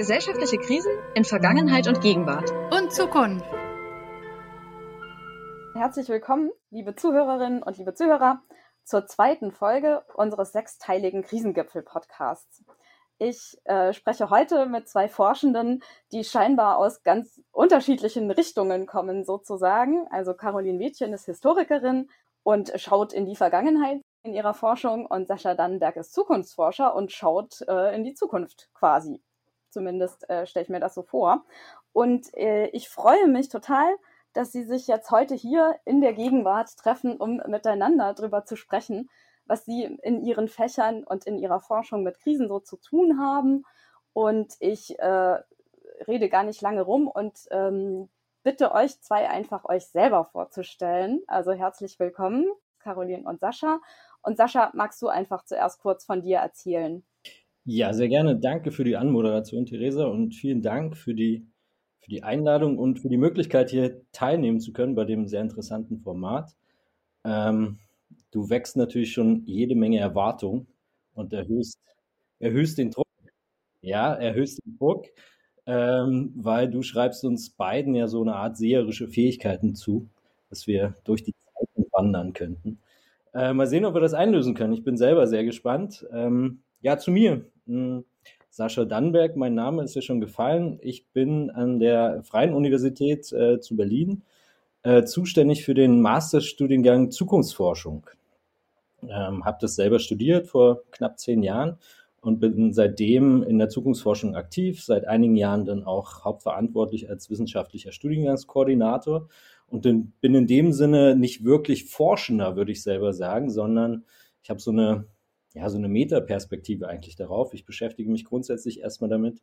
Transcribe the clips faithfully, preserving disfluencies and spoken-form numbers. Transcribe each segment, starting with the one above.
Gesellschaftliche Krisen in Vergangenheit und Gegenwart. Und Zukunft. Herzlich willkommen, liebe Zuhörerinnen und liebe Zuhörer, zur zweiten Folge unseres sechsteiligen Krisengipfel-Podcasts. Ich äh, spreche heute mit zwei Forschenden, die scheinbar aus ganz unterschiedlichen Richtungen kommen, sozusagen. Also Caroline Wietjen ist Historikerin und schaut in die Vergangenheit in ihrer Forschung, und Sascha Dannenberg ist Zukunftsforscher und schaut äh, in die Zukunft quasi. Zumindest äh, stelle ich mir das so vor. Und äh, ich freue mich total, dass sie sich jetzt heute hier in der Gegenwart treffen, um miteinander darüber zu sprechen, was sie in ihren Fächern und in ihrer Forschung mit Krisen so zu tun haben. Und ich äh, rede gar nicht lange rum und ähm, bitte euch zwei einfach euch selber vorzustellen. Also herzlich willkommen, Caroline und Sascha. Und Sascha, magst du einfach zuerst kurz von dir erzählen? Ja, sehr gerne. Danke für die Anmoderation, Theresa, und vielen Dank für die, für die Einladung und für die Möglichkeit, hier teilnehmen zu können bei dem sehr interessanten Format. Ähm, du wächst natürlich schon jede Menge Erwartung und erhöhst, erhöhst den Druck. Ja, erhöhst den Druck, ähm, weil du schreibst uns beiden ja so eine Art seherische Fähigkeiten zu, dass wir durch die Zeiten wandern könnten. Äh, mal sehen, ob wir das einlösen können. Ich bin selber sehr gespannt. Ähm, ja, zu mir. Hm, Sascha Dannenberg, mein Name ist ja schon gefallen. Ich bin an der Freien Universität äh, zu Berlin äh, zuständig für den Masterstudiengang Zukunftsforschung. Ähm, habe das selber studiert vor knapp zehn Jahren und bin seitdem in der Zukunftsforschung aktiv, seit einigen Jahren dann auch hauptverantwortlich als wissenschaftlicher Studiengangskoordinator und bin in dem Sinne nicht wirklich Forschender, würde ich selber sagen, sondern ich habe so eine, ja, so eine Metaperspektive eigentlich darauf. Ich beschäftige mich grundsätzlich erstmal damit,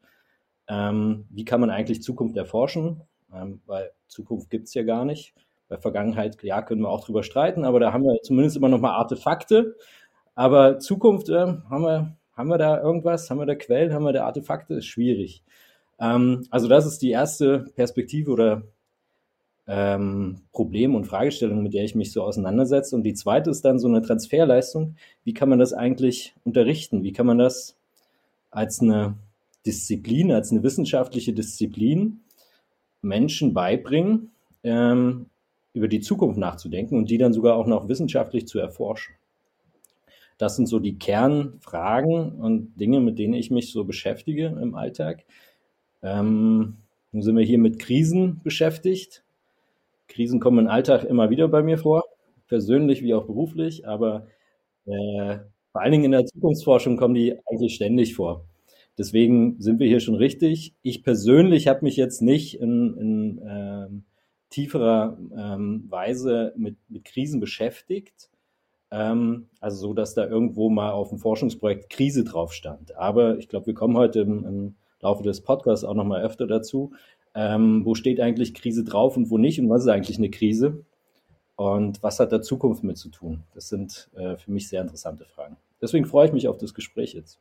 ähm, wie kann man eigentlich Zukunft erforschen, ähm, weil Zukunft gibt es ja gar nicht. Bei Vergangenheit, ja, können wir auch drüber streiten, aber da haben wir zumindest immer noch mal Artefakte. Aber Zukunft, äh, haben wir, haben wir da irgendwas? Haben wir da Quellen? Haben wir da Artefakte? Ist schwierig. Ähm, also das ist die erste Perspektive oder ähm, Problem und Fragestellung, mit der ich mich so auseinandersetze. Und die zweite ist dann so eine Transferleistung. Wie kann man das eigentlich unterrichten? Wie kann man das als eine Disziplin, als eine wissenschaftliche Disziplin Menschen beibringen, ähm, über die Zukunft nachzudenken und die dann sogar auch noch wissenschaftlich zu erforschen? Das sind so die Kernfragen und Dinge, mit denen ich mich so beschäftige im Alltag. Ähm, nun sind wir hier mit Krisen beschäftigt. Krisen kommen im Alltag immer wieder bei mir vor, persönlich wie auch beruflich, aber äh, vor allen Dingen in der Zukunftsforschung kommen die eigentlich ständig vor. Deswegen sind wir hier schon richtig. Ich persönlich habe mich jetzt nicht in, in ähm, tieferer ähm, Weise mit, mit Krisen beschäftigt. Ähm, also so, dass da irgendwo mal auf dem Forschungsprojekt Krise drauf stand. Aber ich glaube, wir kommen heute im, im Laufe des Podcasts auch noch mal öfter dazu. Ähm, wo steht eigentlich Krise drauf und wo nicht? Und was ist eigentlich eine Krise? Und was hat da Zukunft mit zu tun? Das sind äh, für mich sehr interessante Fragen. Deswegen freue ich mich auf das Gespräch jetzt.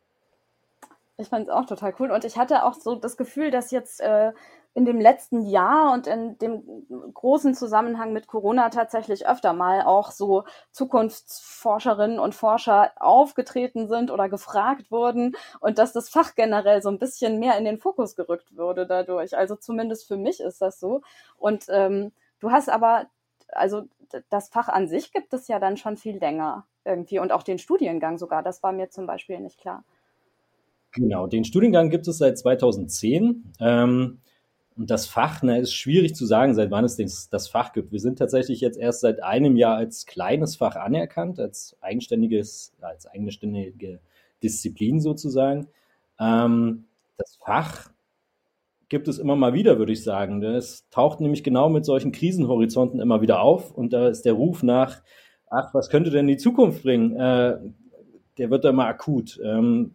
Ich fand es auch total cool. Und ich hatte auch so das Gefühl, dass jetzt äh, in dem letzten Jahr und in dem großen Zusammenhang mit Corona tatsächlich öfter mal auch so Zukunftsforscherinnen und Forscher aufgetreten sind oder gefragt wurden und dass das Fach generell so ein bisschen mehr in den Fokus gerückt wurde dadurch. Also zumindest für mich ist das so. Und ähm, du hast aber, also das Fach an sich gibt es ja dann schon viel länger irgendwie und auch den Studiengang sogar. Das war mir zum Beispiel nicht klar. Genau, den Studiengang gibt es seit zweitausendzehn. Ähm, und das Fach, ne, ist schwierig zu sagen, seit wann es das, das Fach gibt. Wir sind tatsächlich jetzt erst seit einem Jahr als kleines Fach anerkannt, als eigenständiges, als eigenständige Disziplin sozusagen. Ähm, das Fach gibt es immer mal wieder, würde ich sagen. Es taucht nämlich genau mit solchen Krisenhorizonten immer wieder auf. Und da ist der Ruf nach, ach, was könnte denn die Zukunft bringen? Äh, der wird da mal akut. Ähm,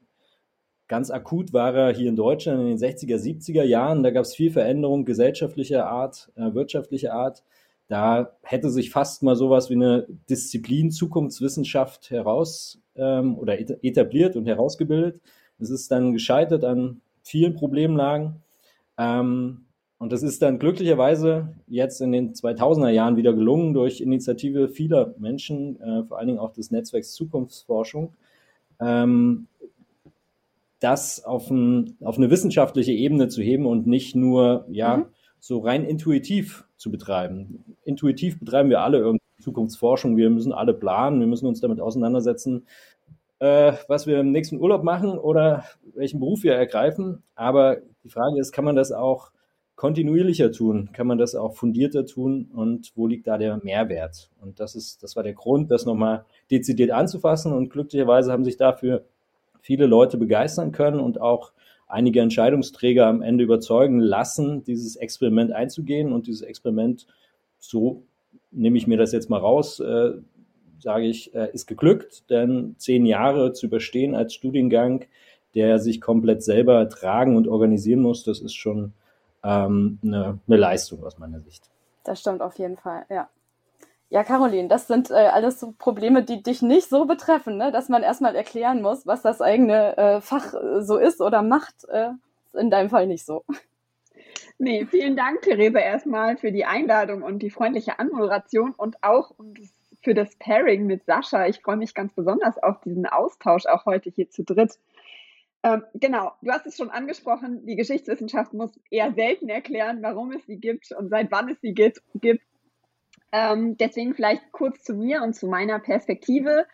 Ganz akut war er hier in Deutschland in den sechziger, siebziger Jahren. Da gab es viel Veränderung gesellschaftlicher Art, äh, wirtschaftlicher Art. Da hätte sich fast mal sowas wie eine Disziplin Zukunftswissenschaft heraus ähm, oder etabliert und herausgebildet. Es ist dann gescheitert an vielen Problemlagen. Ähm, und das ist dann glücklicherweise jetzt in den zweitausender Jahren wieder gelungen durch Initiative vieler Menschen, äh, vor allen Dingen auch des Netzwerks Zukunftsforschung. Ähm, das auf, ein, auf eine wissenschaftliche Ebene zu heben und nicht nur ja mhm. so rein intuitiv zu betreiben. Intuitiv betreiben wir alle irgendwie Zukunftsforschung, wir müssen alle planen, wir müssen uns damit auseinandersetzen, äh, was wir im nächsten Urlaub machen oder welchen Beruf wir ergreifen. Aber die Frage ist, kann man das auch kontinuierlicher tun? Kann man das auch fundierter tun? Und wo liegt da der Mehrwert? Und das ist, das war der Grund, das nochmal dezidiert anzufassen. Und glücklicherweise haben sich dafür viele Leute begeistern können und auch einige Entscheidungsträger am Ende überzeugen lassen, dieses Experiment einzugehen. Und dieses Experiment, so nehme ich mir das jetzt mal raus, äh, sage ich, äh, ist geglückt, denn zehn Jahre zu überstehen als Studiengang, der sich komplett selber tragen und organisieren muss, das ist schon ähm, eine, eine Leistung aus meiner Sicht. Das stimmt auf jeden Fall, ja. Ja, Caroline, das sind äh, alles so Probleme, die dich nicht so betreffen, ne? Dass man erstmal erklären muss, was das eigene äh, Fach äh, so ist oder macht. Äh, ist in deinem Fall nicht so. Nee, vielen Dank, Theresa, erstmal für die Einladung und die freundliche Anmoderation und auch für das Pairing mit Sascha. Ich freue mich ganz besonders auf diesen Austausch auch heute hier zu dritt. Ähm, genau, du hast es schon angesprochen, die Geschichtswissenschaft muss eher selten erklären, warum es sie gibt und seit wann es sie gibt. gibt. Ähm, deswegen vielleicht kurz zu mir und zu meiner Perspektive.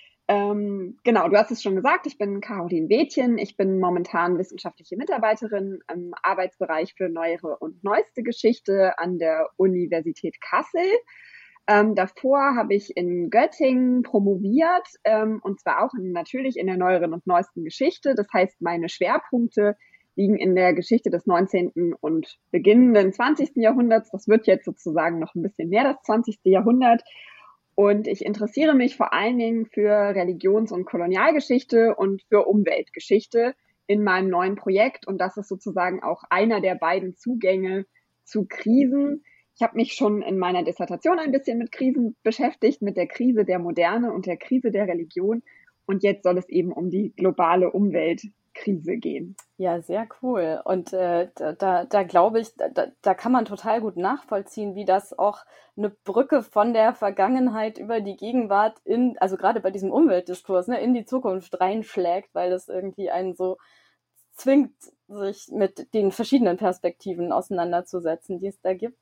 Ähm, genau, du hast es schon gesagt, ich bin Caroline Wädchen, ich bin momentan wissenschaftliche Mitarbeiterin im Arbeitsbereich für neuere und neueste Geschichte an der Universität Kassel. Ähm, davor habe ich in Göttingen promoviert, ähm, und zwar auch in, natürlich in der neueren und neuesten Geschichte. Das heißt, meine Schwerpunkte liegen in der Geschichte des neunzehnten und beginnenden zwanzigsten Jahrhunderts. Das wird jetzt sozusagen noch ein bisschen mehr das zwanzigste Jahrhundert. Und ich interessiere mich vor allen Dingen für Religions- und Kolonialgeschichte und für Umweltgeschichte in meinem neuen Projekt. Und das ist sozusagen auch einer der beiden Zugänge zu Krisen. Ich habe mich schon in meiner Dissertation ein bisschen mit Krisen beschäftigt, mit der Krise der Moderne und der Krise der Religion. Und jetzt soll es eben um die globale Umweltkrise gehen. Ja, sehr cool. Und äh, da, da, da glaube ich, da, da kann man total gut nachvollziehen, wie das auch eine Brücke von der Vergangenheit über die Gegenwart in, also gerade bei diesem Umweltdiskurs, ne, in die Zukunft reinschlägt, weil das irgendwie einen so zwingt, sich mit den verschiedenen Perspektiven auseinanderzusetzen, die es da gibt.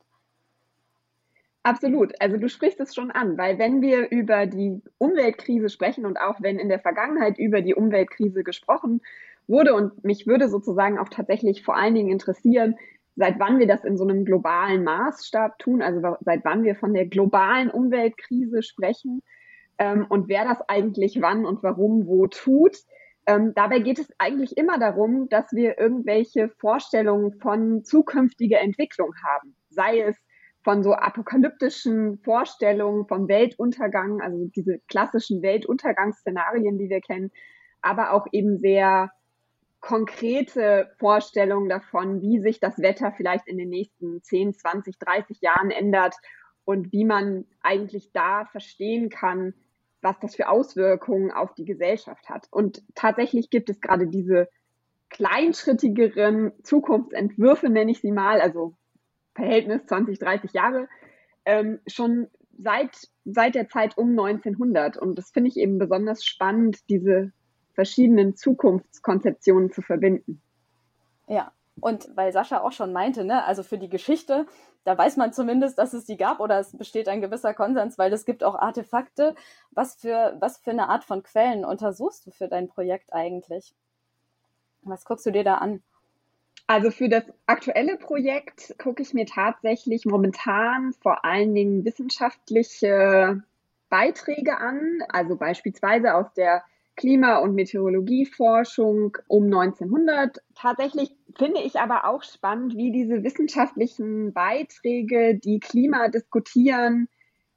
Absolut. Also du sprichst es schon an, weil wenn wir über die Umweltkrise sprechen und auch wenn in der Vergangenheit über die Umweltkrise gesprochen wurde und mich würde sozusagen auch tatsächlich vor allen Dingen interessieren, seit wann wir das in so einem globalen Maßstab tun, also seit wann wir von der globalen Umweltkrise sprechen ähm, und wer das eigentlich wann und warum wo tut. Ähm, dabei geht es eigentlich immer darum, dass wir irgendwelche Vorstellungen von zukünftiger Entwicklung haben, sei es von so apokalyptischen Vorstellungen vom Weltuntergang, also diese klassischen Weltuntergangsszenarien, die wir kennen, aber auch eben sehr konkrete Vorstellungen davon, wie sich das Wetter vielleicht in den nächsten zehn, zwanzig, dreißig Jahren ändert und wie man eigentlich da verstehen kann, was das für Auswirkungen auf die Gesellschaft hat. Und tatsächlich gibt es gerade diese kleinschrittigeren Zukunftsentwürfe, nenne ich sie mal, also Verhältnis zwanzig, dreißig Jahre, ähm, schon seit, seit der Zeit um neunzehnhundert. Und das finde ich eben besonders spannend, diese verschiedenen Zukunftskonzeptionen zu verbinden. Ja, und weil Sascha auch schon meinte, ne, also für die Geschichte, da weiß man zumindest, dass es die gab oder es besteht ein gewisser Konsens, weil es gibt auch Artefakte. Was für, was für eine Art von Quellen untersuchst du für dein Projekt eigentlich? Was guckst du dir da an? Also für das aktuelle Projekt gucke ich mir tatsächlich momentan vor allen Dingen wissenschaftliche Beiträge an, also beispielsweise aus der Klima- und Meteorologieforschung um neunzehnhundert. Tatsächlich finde ich aber auch spannend, wie diese wissenschaftlichen Beiträge, die Klima diskutieren,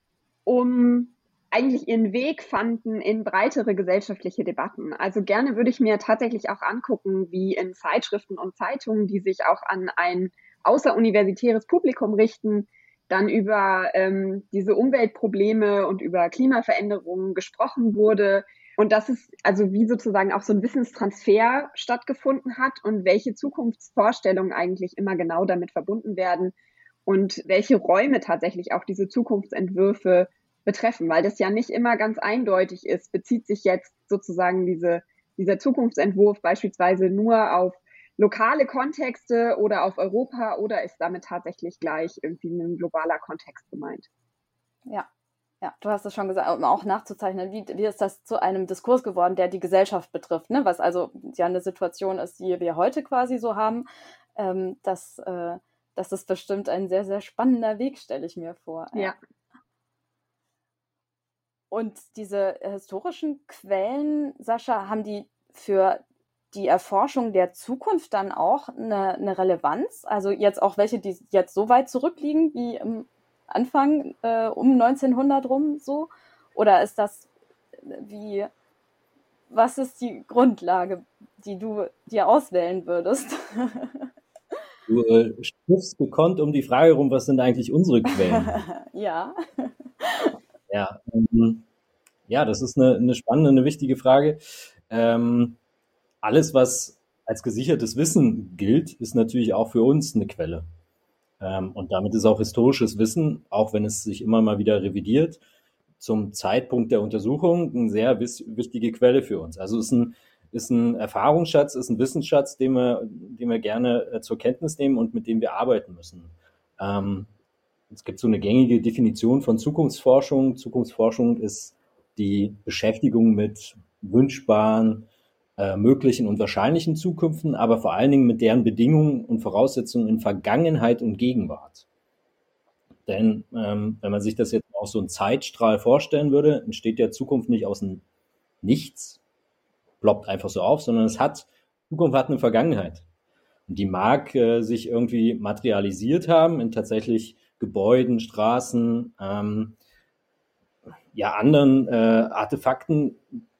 um eigentlich ihren Weg fanden in breitere gesellschaftliche Debatten. Also gerne würde ich mir tatsächlich auch angucken, wie in Zeitschriften und Zeitungen, die sich auch an ein außeruniversitäres Publikum richten, dann über ähm, diese Umweltprobleme und über Klimaveränderungen gesprochen wurde. Und dass es also wie sozusagen auch so ein Wissenstransfer stattgefunden hat und welche Zukunftsvorstellungen eigentlich immer genau damit verbunden werden und welche Räume tatsächlich auch diese Zukunftsentwürfe betreffen, weil das ja nicht immer ganz eindeutig ist, bezieht sich jetzt sozusagen diese dieser Zukunftsentwurf beispielsweise nur auf lokale Kontexte oder auf Europa oder ist damit tatsächlich gleich irgendwie ein globaler Kontext gemeint? Ja, ja, du hast es schon gesagt, um auch nachzuzeichnen, wie, wie ist das zu einem Diskurs geworden, der die Gesellschaft betrifft, ne? Was also ja eine Situation ist, die wir heute quasi so haben. Ähm, das, äh, das ist bestimmt ein sehr, sehr spannender Weg, stelle ich mir vor. Ja. Ja. Und diese historischen Quellen, Sascha, haben die für die Erforschung der Zukunft dann auch eine, eine Relevanz? Also jetzt auch welche, die jetzt so weit zurückliegen wie im Anfang äh, um neunzehnhundert rum so? Oder ist das wie, was ist die Grundlage, die du dir auswählen würdest? Du äh, stichst gekonnt um die Frage rum, was sind eigentlich unsere Quellen? Ja. Ja, ähm, ja, das ist eine, eine spannende, eine wichtige Frage. Ähm, alles, was als gesichertes Wissen gilt, ist natürlich auch für uns eine Quelle. Ähm, und damit ist auch historisches Wissen, auch wenn es sich immer mal wieder revidiert, zum Zeitpunkt der Untersuchung eine sehr wis- wichtige Quelle für uns. Also es ist ein, ist ein Erfahrungsschatz, ist ein Wissensschatz, den wir, den wir gerne äh, zur Kenntnis nehmen und mit dem wir arbeiten müssen. Ähm, es gibt so eine gängige Definition von Zukunftsforschung. Zukunftsforschung ist die Beschäftigung mit wünschbaren, äh, möglichen und wahrscheinlichen Zukünften, aber vor allen Dingen mit deren Bedingungen und Voraussetzungen in Vergangenheit und Gegenwart. Denn ähm, wenn man sich das jetzt auch so einen Zeitstrahl vorstellen würde, entsteht ja Zukunft nicht aus dem Nichts, ploppt einfach so auf, sondern es hat, Zukunft hat eine Vergangenheit. Und die mag äh, sich irgendwie materialisiert haben in tatsächlich Gebäuden, Straßen, ähm, ja, anderen äh, Artefakten,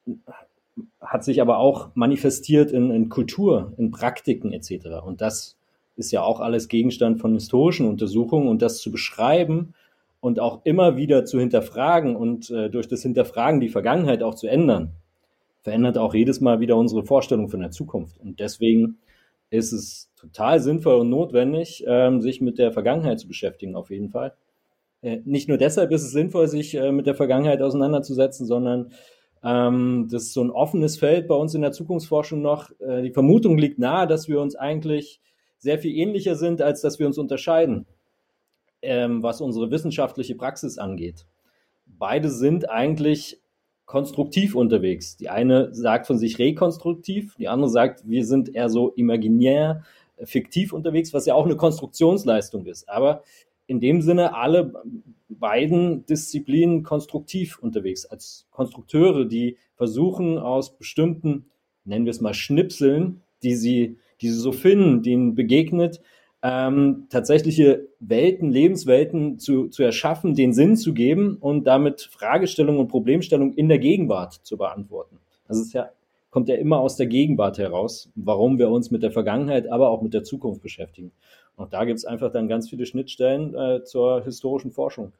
hat sich aber auch manifestiert in, in Kultur, in Praktiken et cetera. Und das ist ja auch alles Gegenstand von historischen Untersuchungen und das zu beschreiben und auch immer wieder zu hinterfragen und äh, durch das Hinterfragen die Vergangenheit auch zu ändern, verändert auch jedes Mal wieder unsere Vorstellung von der Zukunft. Und deswegen ist es total sinnvoll und notwendig, ähm, sich mit der Vergangenheit zu beschäftigen, auf jeden Fall. Äh, nicht nur deshalb ist es sinnvoll, sich äh, mit der Vergangenheit auseinanderzusetzen, sondern ähm, das ist so ein offenes Feld bei uns in der Zukunftsforschung noch. Äh, die Vermutung liegt nahe, dass wir uns eigentlich sehr viel ähnlicher sind, als dass wir uns unterscheiden, ähm, was unsere wissenschaftliche Praxis angeht. Beide sind eigentlich konstruktiv unterwegs. Die eine sagt von sich rekonstruktiv, die andere sagt, wir sind eher so imaginär, fiktiv unterwegs, was ja auch eine Konstruktionsleistung ist. Aber in dem Sinne alle beiden Disziplinen konstruktiv unterwegs, als Konstrukteure, die versuchen aus bestimmten, nennen wir es mal Schnipseln, die sie, die sie so finden, denen begegnet, ähm, tatsächliche Welten, Lebenswelten zu, zu erschaffen, den Sinn zu geben und damit Fragestellungen und Problemstellungen in der Gegenwart zu beantworten. Das ist ja, kommt ja immer aus der Gegenwart heraus, warum wir uns mit der Vergangenheit, aber auch mit der Zukunft beschäftigen. Und da gibt es einfach dann ganz viele Schnittstellen äh, zur historischen Forschung.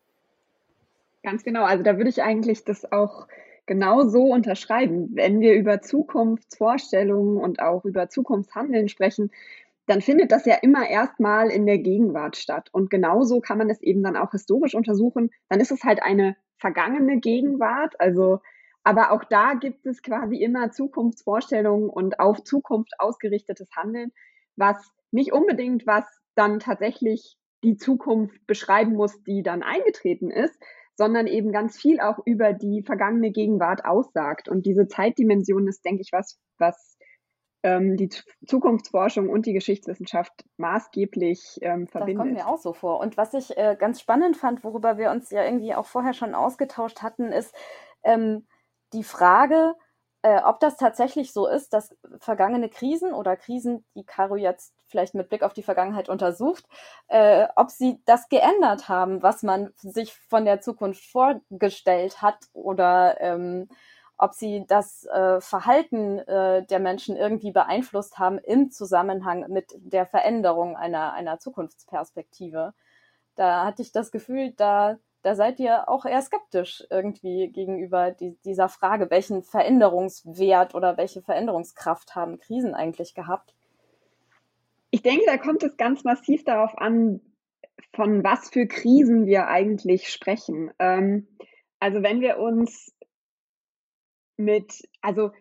Ganz genau, also da würde ich eigentlich das auch genau so unterschreiben. Wenn wir über Zukunftsvorstellungen und auch über Zukunftshandeln sprechen, dann findet das ja immer erstmal in der Gegenwart statt. Und genauso kann man es eben dann auch historisch untersuchen. Dann ist es halt eine vergangene Gegenwart. Also, aber auch da gibt es quasi immer Zukunftsvorstellungen und auf Zukunft ausgerichtetes Handeln, was nicht unbedingt was dann tatsächlich die Zukunft beschreiben muss, die dann eingetreten ist, sondern eben ganz viel auch über die vergangene Gegenwart aussagt. Und diese Zeitdimension ist, denke ich, was, was ähm, die Zukunftsforschung und die Geschichtswissenschaft maßgeblich ähm, verbindet. Das kommt mir auch so vor. Und was ich äh, ganz spannend fand, worüber wir uns ja irgendwie auch vorher schon ausgetauscht hatten, ist ähm, die Frage, äh, ob das tatsächlich so ist, dass vergangene Krisen oder Krisen, die Caro jetzt vielleicht mit Blick auf die Vergangenheit untersucht, äh, ob sie das geändert haben, was man sich von der Zukunft vorgestellt hat oder ähm, ob sie das äh, Verhalten äh, der Menschen irgendwie beeinflusst haben im Zusammenhang mit der Veränderung einer, einer Zukunftsperspektive. Da hatte ich das Gefühl, da, da seid ihr auch eher skeptisch irgendwie gegenüber die, dieser Frage, welchen Veränderungswert oder welche Veränderungskraft haben Krisen eigentlich gehabt? Ich denke, da kommt es ganz massiv darauf an, von was für Krisen wir eigentlich sprechen. Ähm, also wenn wir uns mit, also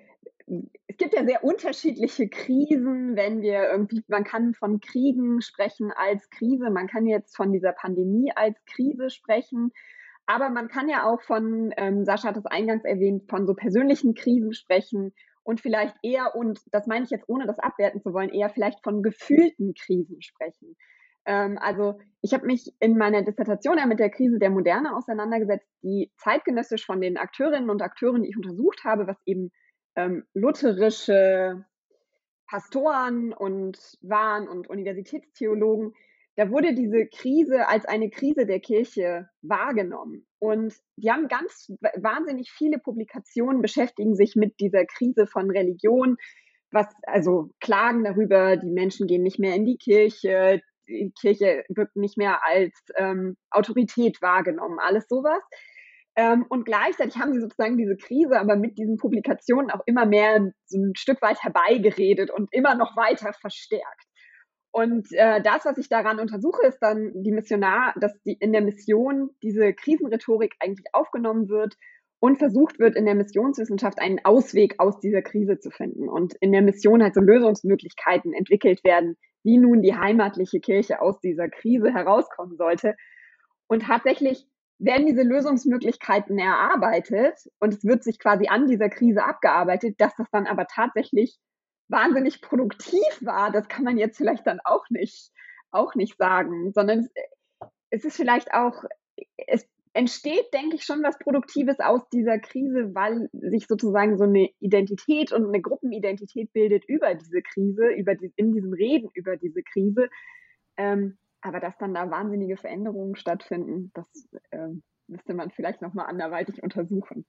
es gibt ja sehr unterschiedliche Krisen, wenn wir irgendwie, man kann von Kriegen sprechen als Krise, man kann jetzt von dieser Pandemie als Krise sprechen, aber man kann ja auch von, ähm, Sascha hat es eingangs erwähnt, von so persönlichen Krisen sprechen und vielleicht eher, und das meine ich jetzt ohne das abwerten zu wollen, eher vielleicht von gefühlten Krisen sprechen. Ähm, also ich habe mich in meiner Dissertation ja mit der Krise der Moderne auseinandergesetzt, die zeitgenössisch von den Akteurinnen und Akteuren, die ich untersucht habe, was eben ähm, lutherische Pastoren und waren und Universitätstheologen, da wurde diese Krise als eine Krise der Kirche wahrgenommen. Und die haben ganz wahnsinnig viele Publikationen, beschäftigen sich mit dieser Krise von Religion, was, also klagen darüber, die Menschen gehen nicht mehr in die Kirche, die Kirche wird nicht mehr als ähm, Autorität wahrgenommen, alles sowas. Ähm, und gleichzeitig haben sie sozusagen diese Krise aber mit diesen Publikationen auch immer mehr so ein Stück weit herbeigeredet und immer noch weiter verstärkt. Und äh, das, was ich daran untersuche, ist dann die Missionar, dass die in der Mission diese Krisenrhetorik eigentlich aufgenommen wird und versucht wird, in der Missionswissenschaft einen Ausweg aus dieser Krise zu finden. Und in der Mission halt so Lösungsmöglichkeiten entwickelt werden, wie nun die heimatliche Kirche aus dieser Krise herauskommen sollte. Und tatsächlich werden diese Lösungsmöglichkeiten erarbeitet und es wird sich quasi an dieser Krise abgearbeitet, dass das dann aber tatsächlich wahnsinnig produktiv war, das kann man jetzt vielleicht dann auch nicht, auch nicht sagen, sondern es, es ist vielleicht auch, es entsteht, denke ich, schon was Produktives aus dieser Krise, weil sich sozusagen so eine Identität und eine Gruppenidentität bildet über diese Krise, über die, in diesem Reden über diese Krise. Ähm, aber dass dann da wahnsinnige Veränderungen stattfinden, das ähm, müsste man vielleicht nochmal anderweitig untersuchen.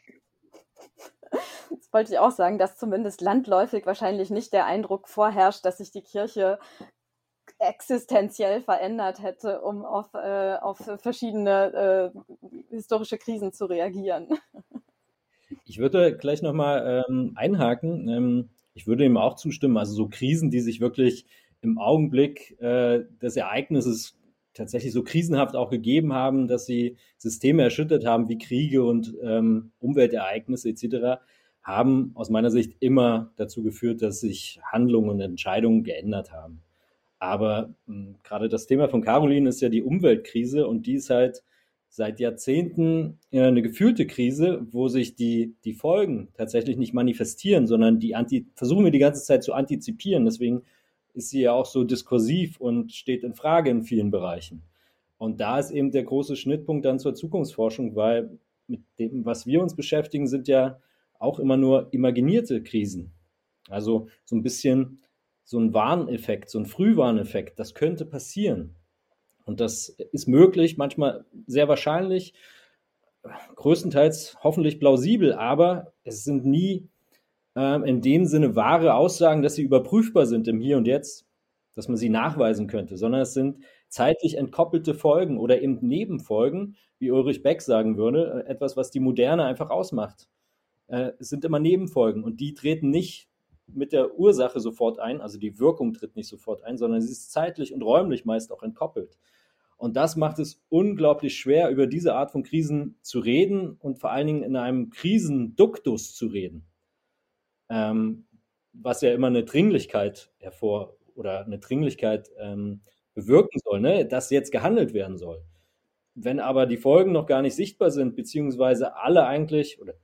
Das wollte ich auch sagen, dass zumindest landläufig wahrscheinlich nicht der Eindruck vorherrscht, dass sich die Kirche existenziell verändert hätte, um auf, äh, auf verschiedene äh, historische Krisen zu reagieren. Ich würde gleich nochmal ähm, einhaken. Ähm, ich würde ihm auch zustimmen. Also so Krisen, die sich wirklich im Augenblick äh, des Ereignisses tatsächlich so krisenhaft auch gegeben haben, dass sie Systeme erschüttert haben, wie Kriege und ähm, Umweltereignisse et cetera, haben aus meiner Sicht immer dazu geführt, dass sich Handlungen und Entscheidungen geändert haben. Aber mh, gerade das Thema von Caroline ist ja die Umweltkrise und die ist halt seit Jahrzehnten äh, eine gefühlte Krise, wo sich die, die Folgen tatsächlich nicht manifestieren, sondern die anti, versuchen wir die ganze Zeit zu antizipieren. Deswegen ist sie ja auch so diskursiv und steht in Frage in vielen Bereichen. Und da ist eben der große Schnittpunkt dann zur Zukunftsforschung, weil mit dem, was wir uns beschäftigen, sind ja auch immer nur imaginierte Krisen. Also so ein bisschen so ein Warneffekt, so ein Frühwarneffekt, das könnte passieren. Und das ist möglich, manchmal sehr wahrscheinlich, größtenteils hoffentlich plausibel, aber es sind nie ähm, in dem Sinne wahre Aussagen, dass sie überprüfbar sind im Hier und Jetzt, dass man sie nachweisen könnte, sondern es sind zeitlich entkoppelte Folgen oder eben Nebenfolgen, wie Ulrich Beck sagen würde, etwas, was die Moderne einfach ausmacht. Äh, es sind immer Nebenfolgen und die treten nicht mit der Ursache sofort ein, also die Wirkung tritt nicht sofort ein, sondern sie ist zeitlich und räumlich meist auch entkoppelt. Und das macht es unglaublich schwer, über diese Art von Krisen zu reden und vor allen Dingen in einem Krisenduktus zu reden, ähm, was ja immer eine Dringlichkeit hervor oder eine Dringlichkeit ähm, bewirken soll, ne? Dass jetzt gehandelt werden soll. Wenn aber die Folgen noch gar nicht sichtbar sind, beziehungsweise alle eigentlich oder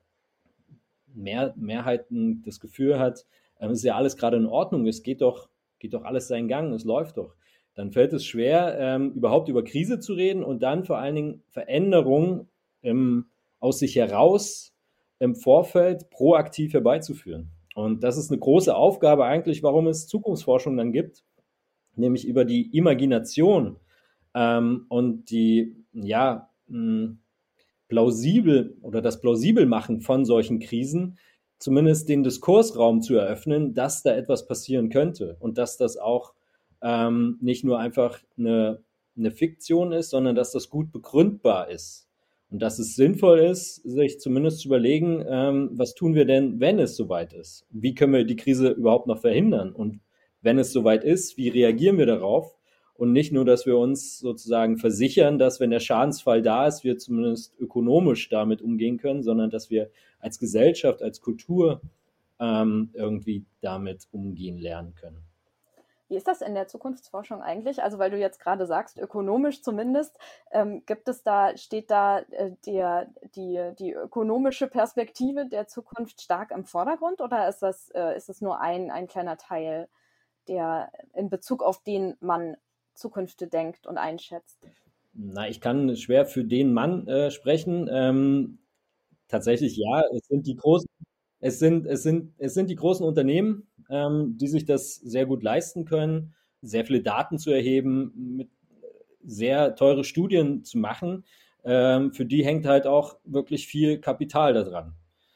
mehr, Mehrheiten das Gefühl hat, es ist ja alles gerade in Ordnung, es geht doch, geht doch alles seinen Gang, es läuft doch. Dann fällt es schwer, ähm, überhaupt über Krise zu reden und dann vor allen Dingen Veränderungen ähm, aus sich heraus im Vorfeld proaktiv herbeizuführen. Und das ist eine große Aufgabe eigentlich, warum es Zukunftsforschung dann gibt, nämlich über die Imagination ähm, und die, ja, mh, plausibel oder das Plausibelmachen von solchen Krisen, zumindest den Diskursraum zu eröffnen, dass da etwas passieren könnte und dass das auch ähm, nicht nur einfach eine, eine Fiktion ist, sondern dass das gut begründbar ist. Und dass es sinnvoll ist, sich zumindest zu überlegen, ähm, was tun wir denn, wenn es soweit ist? Wie können wir die Krise überhaupt noch verhindern? Und wenn es soweit ist, wie reagieren wir darauf? Und nicht nur, dass wir uns sozusagen versichern, dass, wenn der Schadensfall da ist, wir zumindest ökonomisch damit umgehen können, sondern dass wir als Gesellschaft, als Kultur ähm, irgendwie damit umgehen lernen können. Wie ist das in der Zukunftsforschung eigentlich? Also weil du jetzt gerade sagst, ökonomisch zumindest, ähm, gibt es da, steht da äh, der, die, die ökonomische Perspektive der Zukunft stark im Vordergrund oder ist das, äh, ist das nur ein, ein kleiner Teil, der in Bezug auf den man Zukunft denkt und einschätzt? Na, ich kann schwer für den Mann äh, sprechen. Ähm, tatsächlich ja, es sind die großen, es sind, es sind, es sind die großen Unternehmen, ähm, die sich das sehr gut leisten können, sehr viele Daten zu erheben, mit sehr teure Studien zu machen. Ähm, für die hängt halt auch wirklich viel Kapital da dran.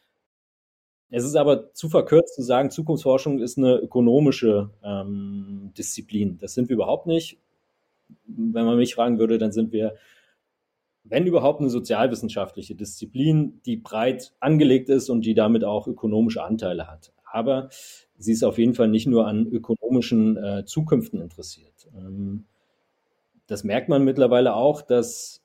Es ist aber zu verkürzt zu sagen, Zukunftsforschung ist eine ökonomische ähm, Disziplin. Das sind wir überhaupt nicht. Wenn man mich fragen würde, dann sind wir, wenn überhaupt, eine sozialwissenschaftliche Disziplin, die breit angelegt ist und die damit auch ökonomische Anteile hat. Aber sie ist auf jeden Fall nicht nur an ökonomischen äh, Zukünften interessiert. Ähm, das merkt man mittlerweile auch, dass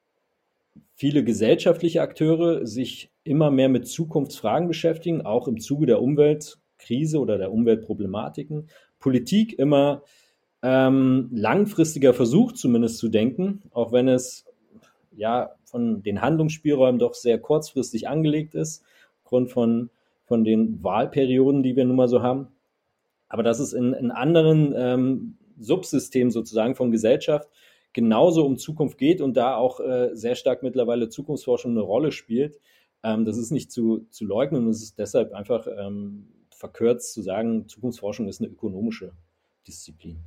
viele gesellschaftliche Akteure sich immer mehr mit Zukunftsfragen beschäftigen, auch im Zuge der Umweltkrise oder der Umweltproblematiken. Politik immer ähm, langfristiger versucht zumindest zu denken, auch wenn es ja von den Handlungsspielräumen doch sehr kurzfristig angelegt ist, aufgrund von, von den Wahlperioden, die wir nun mal so haben. Aber dass es in, in anderen ähm, Subsystemen sozusagen von Gesellschaft genauso um Zukunft geht und da auch äh, sehr stark mittlerweile Zukunftsforschung eine Rolle spielt, ähm, das ist nicht zu, zu leugnen und es ist deshalb einfach ähm, verkürzt zu sagen, Zukunftsforschung ist eine ökonomische Disziplin.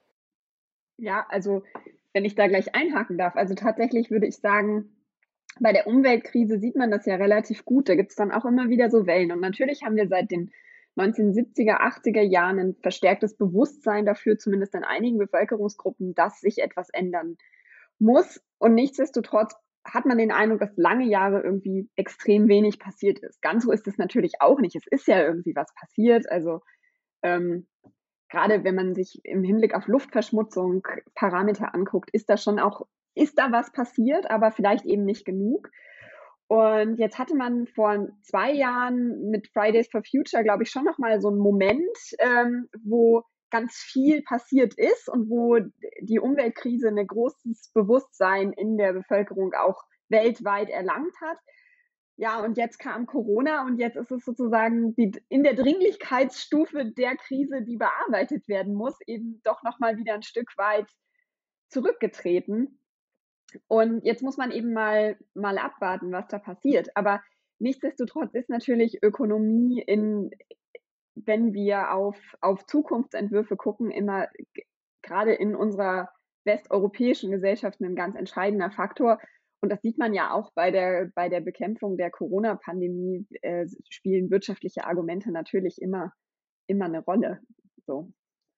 Ja, also wenn ich da gleich einhaken darf, also tatsächlich würde ich sagen, bei der Umweltkrise sieht man das ja relativ gut. Da gibt es dann auch immer wieder so Wellen. Und natürlich haben wir seit den neunzehnhundertsiebziger, achtziger Jahren ein verstärktes Bewusstsein dafür, zumindest in einigen Bevölkerungsgruppen, dass sich etwas ändern muss. Und nichtsdestotrotz hat man den Eindruck, dass lange Jahre irgendwie extrem wenig passiert ist. Ganz so ist es natürlich auch nicht. Es ist ja irgendwie was passiert. Also ähm, gerade wenn man sich im Hinblick auf Luftverschmutzung Parameter anguckt, ist da schon auch, ist da was passiert, aber vielleicht eben nicht genug. Und jetzt hatte man vor zwei Jahren mit Fridays for Future, glaube ich, schon nochmal so einen Moment, ähm, wo ganz viel passiert ist und wo die Umweltkrise ein großes Bewusstsein in der Bevölkerung auch weltweit erlangt hat. Ja, und jetzt kam Corona und jetzt ist es sozusagen die, in der Dringlichkeitsstufe der Krise, die bearbeitet werden muss, eben doch nochmal wieder ein Stück weit zurückgetreten. Und jetzt muss man eben mal, mal abwarten, was da passiert. Aber nichtsdestotrotz ist natürlich Ökonomie, in, wenn wir auf, auf Zukunftsentwürfe gucken, immer gerade in unserer westeuropäischen Gesellschaft ein ganz entscheidender Faktor. Und das sieht man ja auch bei der, bei der Bekämpfung der Corona-Pandemie, äh, spielen wirtschaftliche Argumente natürlich immer, immer eine Rolle. So.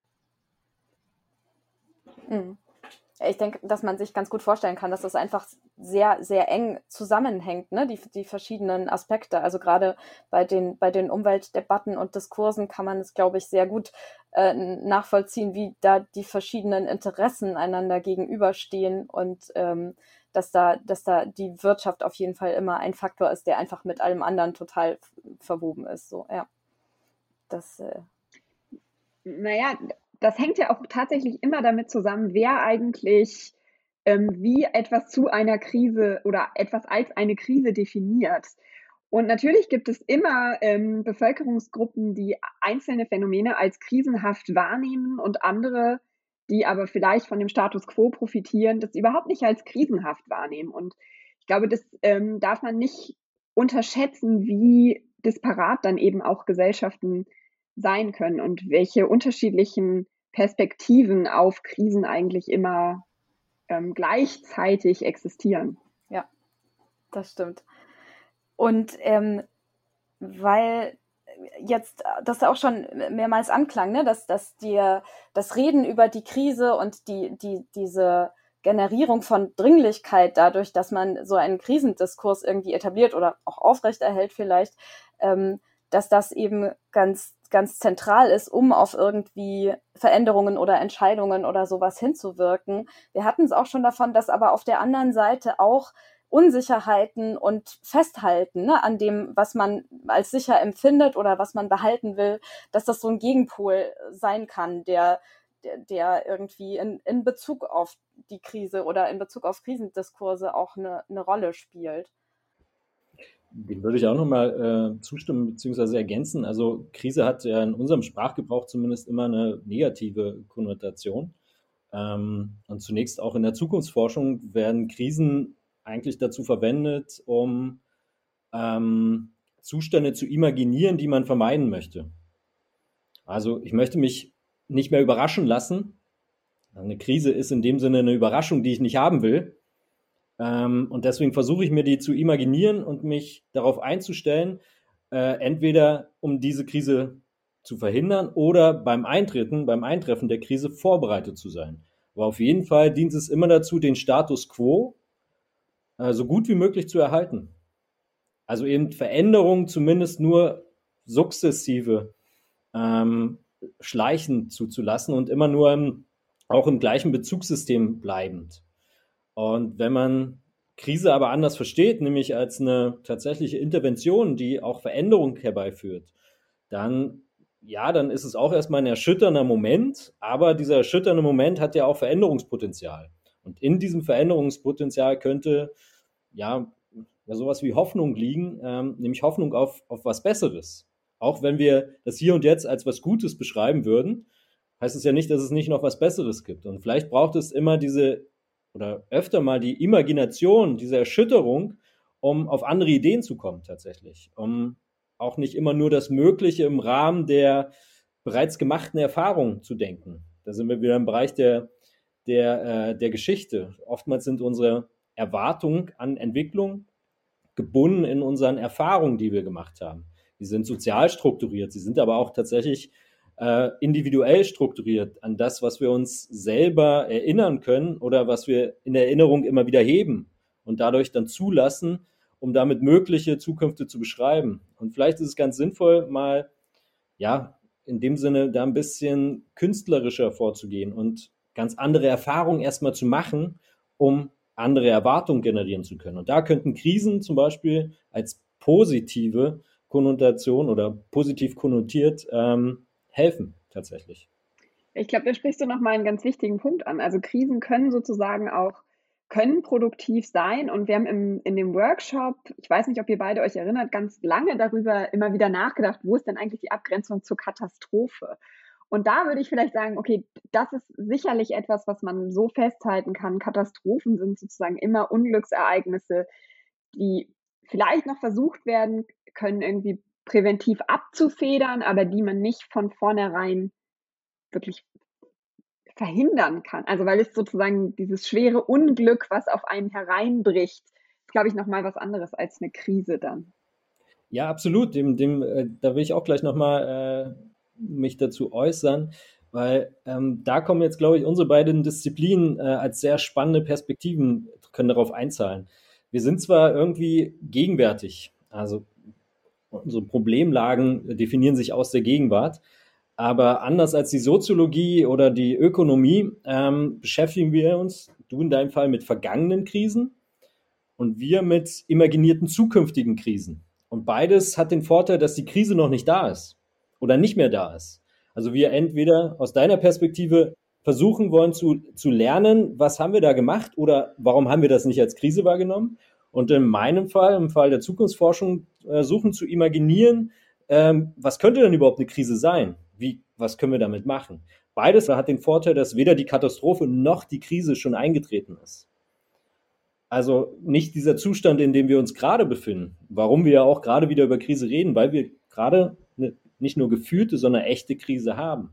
Mhm. Ich denke, dass man sich ganz gut vorstellen kann, dass das einfach sehr, sehr eng zusammenhängt, ne? die, die verschiedenen Aspekte. Also gerade bei den, bei den Umweltdebatten und Diskursen kann man es, glaube ich, sehr gut äh, nachvollziehen, wie da die verschiedenen Interessen einander gegenüberstehen und ähm, dass da, dass da die Wirtschaft auf jeden Fall immer ein Faktor ist, der einfach mit allem anderen total verwoben ist. So, ja. Das, äh naja, das hängt ja auch tatsächlich immer damit zusammen, wer eigentlich ähm, wie etwas zu einer Krise oder etwas als eine Krise definiert. Und natürlich gibt es immer ähm, Bevölkerungsgruppen, die einzelne Phänomene als krisenhaft wahrnehmen und andere, die aber vielleicht von dem Status quo profitieren, das überhaupt nicht als krisenhaft wahrnehmen. Und ich glaube, das ähm, darf man nicht unterschätzen, wie disparat dann eben auch Gesellschaften sein können und welche unterschiedlichen Perspektiven auf Krisen eigentlich immer ähm, gleichzeitig existieren. Ja, das stimmt. Und ähm, weil jetzt das auch schon mehrmals anklang, ne, dass, dass dir das Reden über die Krise und die, die, diese Generierung von Dringlichkeit dadurch, dass man so einen Krisendiskurs irgendwie etabliert oder auch aufrechterhält vielleicht, ähm, dass das eben ganz ganz zentral ist, um auf irgendwie Veränderungen oder Entscheidungen oder sowas hinzuwirken. Wir hatten es auch schon davon, dass aber auf der anderen Seite auch Unsicherheiten und Festhalten, ne, an dem, was man als sicher empfindet oder was man behalten will, dass das so ein Gegenpol sein kann, der, der, der irgendwie in, in Bezug auf die Krise oder in Bezug auf Krisendiskurse auch eine, eine Rolle spielt. Dem würde ich auch nochmal äh, zustimmen bzw. ergänzen. Also Krise hat ja in unserem Sprachgebrauch zumindest immer eine negative Konnotation. Ähm, und zunächst auch in der Zukunftsforschung werden Krisen eigentlich dazu verwendet, um ähm, Zustände zu imaginieren, die man vermeiden möchte. Also ich möchte mich nicht mehr überraschen lassen. Eine Krise ist in dem Sinne eine Überraschung, die ich nicht haben will. Ähm, und deswegen versuche ich mir die zu imaginieren und mich darauf einzustellen, äh, entweder um diese Krise zu verhindern oder beim Eintreten, beim Eintreffen der Krise vorbereitet zu sein. Aber auf jeden Fall dient es immer dazu, den Status quo äh, so gut wie möglich zu erhalten. Also eben Veränderungen zumindest nur sukzessive ähm, schleichend zuzulassen und immer nur im, auch im gleichen Bezugssystem bleibend. Und wenn man Krise aber anders versteht, nämlich als eine tatsächliche Intervention, die auch Veränderung herbeiführt, dann, ja, dann ist es auch erstmal ein erschütternder Moment, aber dieser erschütternde Moment hat ja auch Veränderungspotenzial. Und in diesem Veränderungspotenzial könnte, ja, ja sowas wie Hoffnung liegen, ähm, nämlich Hoffnung auf, auf was Besseres. Auch wenn wir das hier und jetzt als was Gutes beschreiben würden, heißt es ja nicht, dass es nicht noch was Besseres gibt. Und vielleicht braucht es immer diese oder öfter mal die Imagination, diese Erschütterung, um auf andere Ideen zu kommen tatsächlich. Um auch nicht immer nur das Mögliche im Rahmen der bereits gemachten Erfahrungen zu denken. Da sind wir wieder im Bereich der, der, äh, der Geschichte. Oftmals sind unsere Erwartungen an Entwicklung gebunden in unseren Erfahrungen, die wir gemacht haben. Die sind sozial strukturiert, sie sind aber auch tatsächlich äh, individuell strukturiert an das, was wir uns selber erinnern können oder was wir in der Erinnerung immer wieder heben und dadurch dann zulassen, um damit mögliche Zukünfte zu beschreiben. Und vielleicht ist es ganz sinnvoll, mal, ja, in dem Sinne da ein bisschen künstlerischer vorzugehen und ganz andere Erfahrungen erstmal zu machen, um andere Erwartungen generieren zu können. Und da könnten Krisen zum Beispiel als positive Konnotation oder positiv konnotiert ähm, helfen tatsächlich. Ich glaube, da sprichst du nochmal einen ganz wichtigen Punkt an. Also Krisen können sozusagen auch, können produktiv sein. Und wir haben im, in dem Workshop, ich weiß nicht, ob ihr beide euch erinnert, ganz lange darüber immer wieder nachgedacht, wo ist denn eigentlich die Abgrenzung zur Katastrophe? Und da würde ich vielleicht sagen, okay, das ist sicherlich etwas, was man so festhalten kann. Katastrophen sind sozusagen immer Unglücksereignisse, die vielleicht noch versucht werden können, irgendwie präventiv abzufedern, aber die man nicht von vornherein wirklich verhindern kann. Also weil es sozusagen dieses schwere Unglück, was auf einen hereinbricht, ist, glaube ich, nochmal was anderes als eine Krise dann. Ja, absolut. Dem, dem, äh, da will ich auch gleich nochmal äh, mich dazu äußern, weil ähm, da kommen jetzt, glaube ich, unsere beiden Disziplinen äh, als sehr spannende Perspektiven, können darauf einzahlen. Wir sind zwar irgendwie gegenwärtig, also unsere Problemlagen definieren sich aus der Gegenwart, aber anders als die Soziologie oder die Ökonomie ähm, beschäftigen wir uns, du in deinem Fall, mit vergangenen Krisen und wir mit imaginierten zukünftigen Krisen. Und beides hat den Vorteil, dass die Krise noch nicht da ist oder nicht mehr da ist. Also wir entweder aus deiner Perspektive versuchen wollen zu, zu lernen, was haben wir da gemacht oder warum haben wir das nicht als Krise wahrgenommen? Und in meinem Fall, im Fall der Zukunftsforschung, äh, suchen zu imaginieren, ähm, was könnte denn überhaupt eine Krise sein? Wie, was können wir damit machen? Beides hat den Vorteil, dass weder die Katastrophe noch die Krise schon eingetreten ist. Also nicht dieser Zustand, in dem wir uns gerade befinden, warum wir ja auch gerade wieder über Krise reden, weil wir gerade eine, nicht nur gefühlte, sondern echte Krise haben.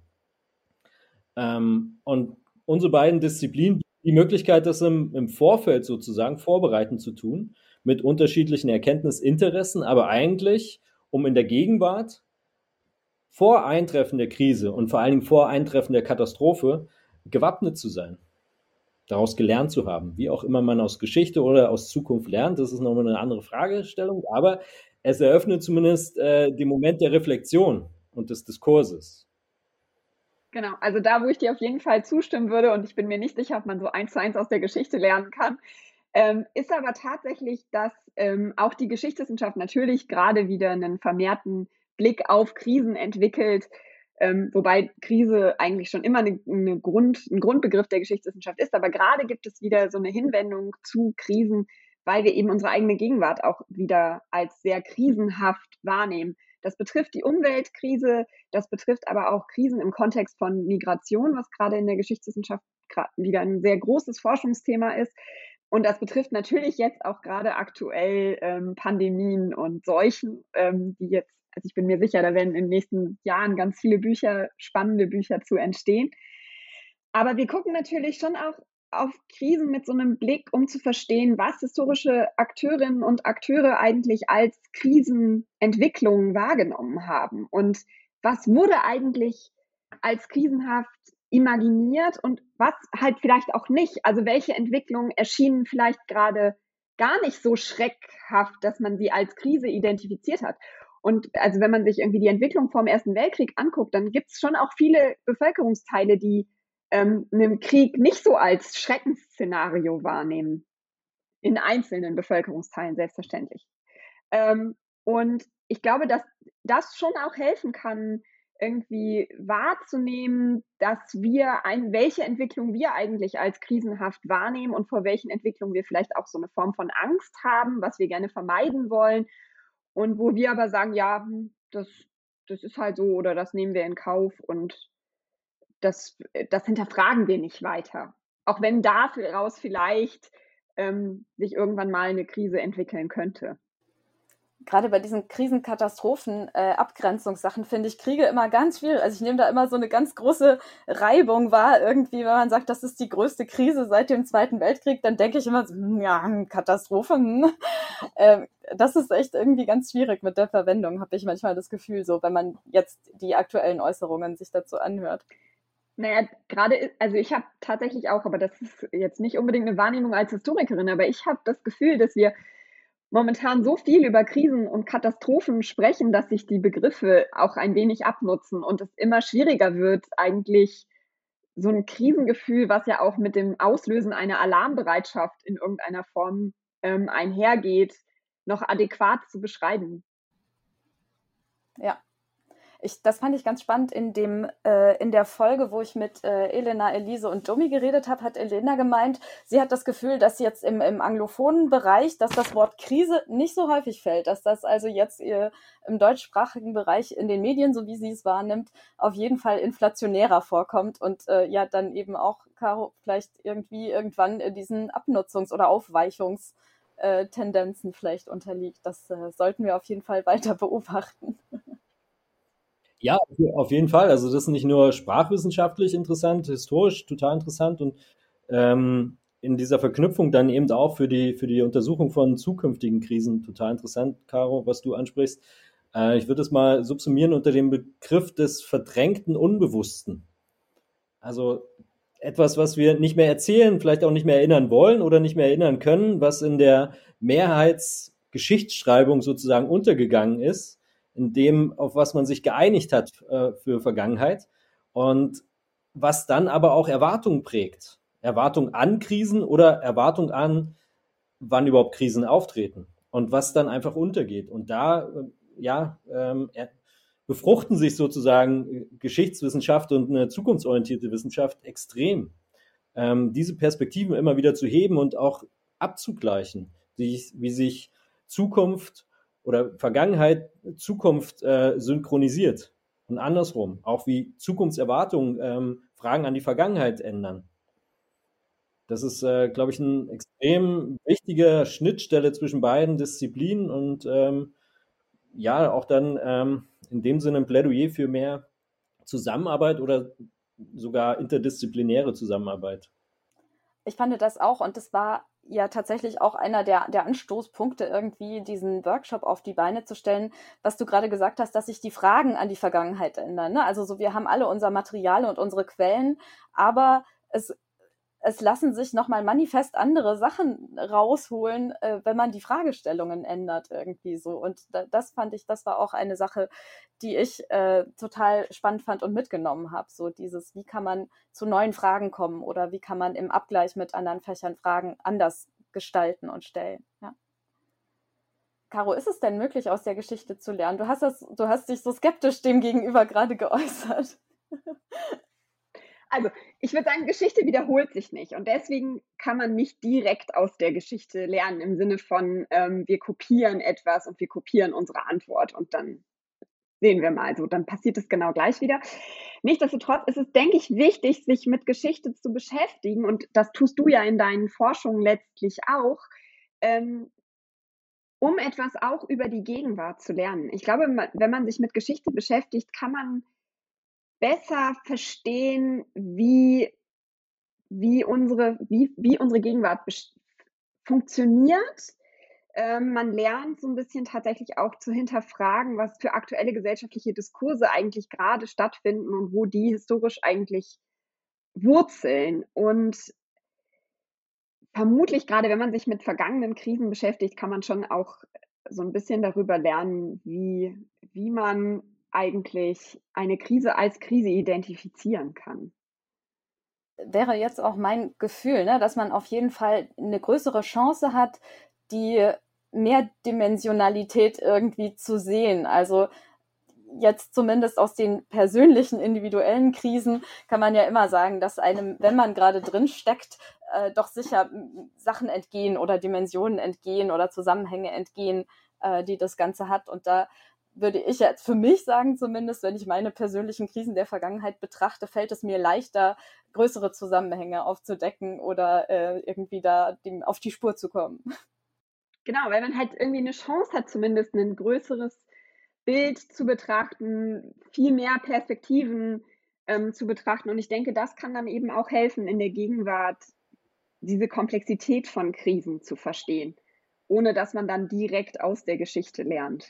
Ähm, und unsere beiden Disziplinen bieten die Möglichkeit, das im, im Vorfeld sozusagen vorbereitend zu tun, mit unterschiedlichen Erkenntnisinteressen, aber eigentlich, um in der Gegenwart vor Eintreffen der Krise und vor allen Dingen vor Eintreffen der Katastrophe gewappnet zu sein. Daraus gelernt zu haben, wie auch immer man aus Geschichte oder aus Zukunft lernt, das ist nochmal eine andere Fragestellung, aber es eröffnet zumindest äh, den Moment der Reflexion und des Diskurses. Genau, also da, wo ich dir auf jeden Fall zustimmen würde, und ich bin mir nicht sicher, ob man so eins zu eins aus der Geschichte lernen kann, Ähm, ist aber tatsächlich, dass ähm, auch die Geschichtswissenschaft natürlich gerade wieder einen vermehrten Blick auf Krisen entwickelt, ähm, wobei Krise eigentlich schon immer eine, eine Grund, ein Grundbegriff der Geschichtswissenschaft ist. Aber gerade gibt es wieder so eine Hinwendung zu Krisen, weil wir eben unsere eigene Gegenwart auch wieder als sehr krisenhaft wahrnehmen. Das betrifft die Umweltkrise, das betrifft aber auch Krisen im Kontext von Migration, was gerade in der Geschichtswissenschaft wieder ein sehr großes Forschungsthema ist. Und das betrifft natürlich jetzt auch gerade aktuell ähm, Pandemien und Seuchen, ähm, die jetzt, also ich bin mir sicher, da werden in den nächsten Jahren ganz viele Bücher, spannende Bücher zu entstehen. Aber wir gucken natürlich schon auch auf Krisen mit so einem Blick, um zu verstehen, was historische Akteurinnen und Akteure eigentlich als Krisenentwicklung wahrgenommen haben und was wurde eigentlich als krisenhaft imaginiert und was halt vielleicht auch nicht. Also welche Entwicklungen erschienen vielleicht gerade gar nicht so schreckhaft, dass man sie als Krise identifiziert hat. Und also wenn man sich irgendwie die Entwicklung vor dem Ersten Weltkrieg anguckt, dann gibt es schon auch viele Bevölkerungsteile, die ähm, einen Krieg nicht so als Schreckensszenario wahrnehmen. In einzelnen Bevölkerungsteilen selbstverständlich. Ähm, und ich glaube, dass das schon auch helfen kann, irgendwie wahrzunehmen, dass wir ein, welche Entwicklung wir eigentlich als krisenhaft wahrnehmen und vor welchen Entwicklungen wir vielleicht auch so eine Form von Angst haben, was wir gerne vermeiden wollen und wo wir aber sagen, ja, das, das ist halt so oder das nehmen wir in Kauf und das, das hinterfragen wir nicht weiter. Auch wenn daraus vielleicht ähm, sich irgendwann mal eine Krise entwickeln könnte. Gerade bei diesen Krisenkatastrophen, äh, Abgrenzungssachen finde ich Kriege immer ganz schwierig. Also ich nehme da immer so eine ganz große Reibung wahr. Irgendwie, wenn man sagt, das ist die größte Krise seit dem Zweiten Weltkrieg, dann denke ich immer so, ja, Katastrophe. Hm. Ähm, das ist echt irgendwie ganz schwierig mit der Verwendung, habe ich manchmal das Gefühl, so wenn man jetzt die aktuellen Äußerungen sich dazu anhört. Naja, gerade, also ich habe tatsächlich auch, aber das ist jetzt nicht unbedingt eine Wahrnehmung als Historikerin, aber ich habe das Gefühl, dass wir momentan so viel über Krisen und Katastrophen sprechen, dass sich die Begriffe auch ein wenig abnutzen und es immer schwieriger wird, eigentlich so ein Krisengefühl, was ja auch mit dem Auslösen einer Alarmbereitschaft in irgendeiner Form ähm, einhergeht, noch adäquat zu beschreiben. Ja. Ich, das fand ich ganz spannend in dem äh, in der Folge, wo ich mit äh, Elena, Elise und Domi geredet habe, hat Elena gemeint, sie hat das Gefühl, dass jetzt im, im anglophonen Bereich, dass das Wort Krise nicht so häufig fällt, dass das also jetzt äh, im deutschsprachigen Bereich in den Medien, so wie sie es wahrnimmt, auf jeden Fall inflationärer vorkommt und äh, ja dann eben auch, Caro, vielleicht irgendwie irgendwann in diesen Abnutzungs- oder Aufweichungstendenzen vielleicht unterliegt. Das äh, sollten wir auf jeden Fall weiter beobachten. Ja, auf jeden Fall. Also das ist nicht nur sprachwissenschaftlich interessant, historisch total interessant und ähm, in dieser Verknüpfung dann eben auch für die, für die Untersuchung von zukünftigen Krisen total interessant, Caro, was du ansprichst. Äh, ich würde es mal subsumieren unter dem Begriff des verdrängten Unbewussten. Also etwas, was wir nicht mehr erzählen, vielleicht auch nicht mehr erinnern wollen oder nicht mehr erinnern können, was in der Mehrheitsgeschichtsschreibung sozusagen untergegangen ist, in dem, auf was man sich geeinigt hat äh, für Vergangenheit und was dann aber auch Erwartungen prägt. Erwartung an Krisen oder Erwartung an, wann überhaupt Krisen auftreten und was dann einfach untergeht. Und da, äh, ja, ähm, befruchten sich sozusagen Geschichtswissenschaft und eine zukunftsorientierte Wissenschaft extrem. Ähm, diese Perspektiven immer wieder zu heben und auch abzugleichen, wie, wie sich Zukunft oder Vergangenheit, Zukunft äh, synchronisiert und andersrum, auch wie Zukunftserwartungen ähm, Fragen an die Vergangenheit ändern. Das ist, äh, glaube ich, eine extrem wichtige Schnittstelle zwischen beiden Disziplinen und ähm, ja, auch dann ähm, in dem Sinne ein Plädoyer für mehr Zusammenarbeit oder sogar interdisziplinäre Zusammenarbeit. Ich fand das auch und das war ja tatsächlich auch einer der, der Anstoßpunkte, irgendwie diesen Workshop auf die Beine zu stellen, was du gerade gesagt hast, dass sich die Fragen an die Vergangenheit ändern. Ne? Also so, wir haben alle unser Material und unsere Quellen, aber es es lassen sich nochmal manifest andere Sachen rausholen, äh, wenn man die Fragestellungen ändert irgendwie so. Und da, das fand ich, das war auch eine Sache, die ich äh, total spannend fand und mitgenommen habe. So dieses, wie kann man zu neuen Fragen kommen oder wie kann man im Abgleich mit anderen Fächern Fragen anders gestalten und stellen. Ja. Caro, ist es denn möglich, aus der Geschichte zu lernen? Du hast, das, du hast dich so skeptisch dem gegenüber gerade geäußert. Also, ich würde sagen, Geschichte wiederholt sich nicht. Und deswegen kann man nicht direkt aus der Geschichte lernen, im Sinne von, ähm, wir kopieren etwas und wir kopieren unsere Antwort und dann sehen wir mal, so, dann passiert es genau gleich wieder. Nichtsdestotrotz ist es, denke ich, wichtig, sich mit Geschichte zu beschäftigen. Und das tust du ja in deinen Forschungen letztlich auch, ähm, um etwas auch über die Gegenwart zu lernen. Ich glaube, wenn man sich mit Geschichte beschäftigt, kann man besser verstehen, wie, wie, unsere, wie, wie unsere Gegenwart funktioniert. Ähm, man lernt so ein bisschen tatsächlich auch zu hinterfragen, was für aktuelle gesellschaftliche Diskurse eigentlich gerade stattfinden und wo die historisch eigentlich wurzeln. Und vermutlich, gerade wenn man sich mit vergangenen Krisen beschäftigt, kann man schon auch so ein bisschen darüber lernen, wie, wie man eigentlich eine Krise als Krise identifizieren kann. Wäre jetzt auch mein Gefühl, ne, dass man auf jeden Fall eine größere Chance hat, die Mehrdimensionalität irgendwie zu sehen. Also jetzt zumindest aus den persönlichen, individuellen Krisen kann man ja immer sagen, dass einem, wenn man gerade drin steckt, äh, doch sicher Sachen entgehen oder Dimensionen entgehen oder Zusammenhänge entgehen, äh, die das Ganze hat. Und da würde ich jetzt für mich sagen, zumindest, wenn ich meine persönlichen Krisen der Vergangenheit betrachte, fällt es mir leichter, größere Zusammenhänge aufzudecken oder äh, irgendwie da dem, auf die Spur zu kommen. Genau, weil man halt irgendwie eine Chance hat, zumindest ein größeres Bild zu betrachten, viel mehr Perspektiven ähm, zu betrachten. Und ich denke, das kann dann eben auch helfen, in der Gegenwart diese Komplexität von Krisen zu verstehen, ohne dass man dann direkt aus der Geschichte lernt.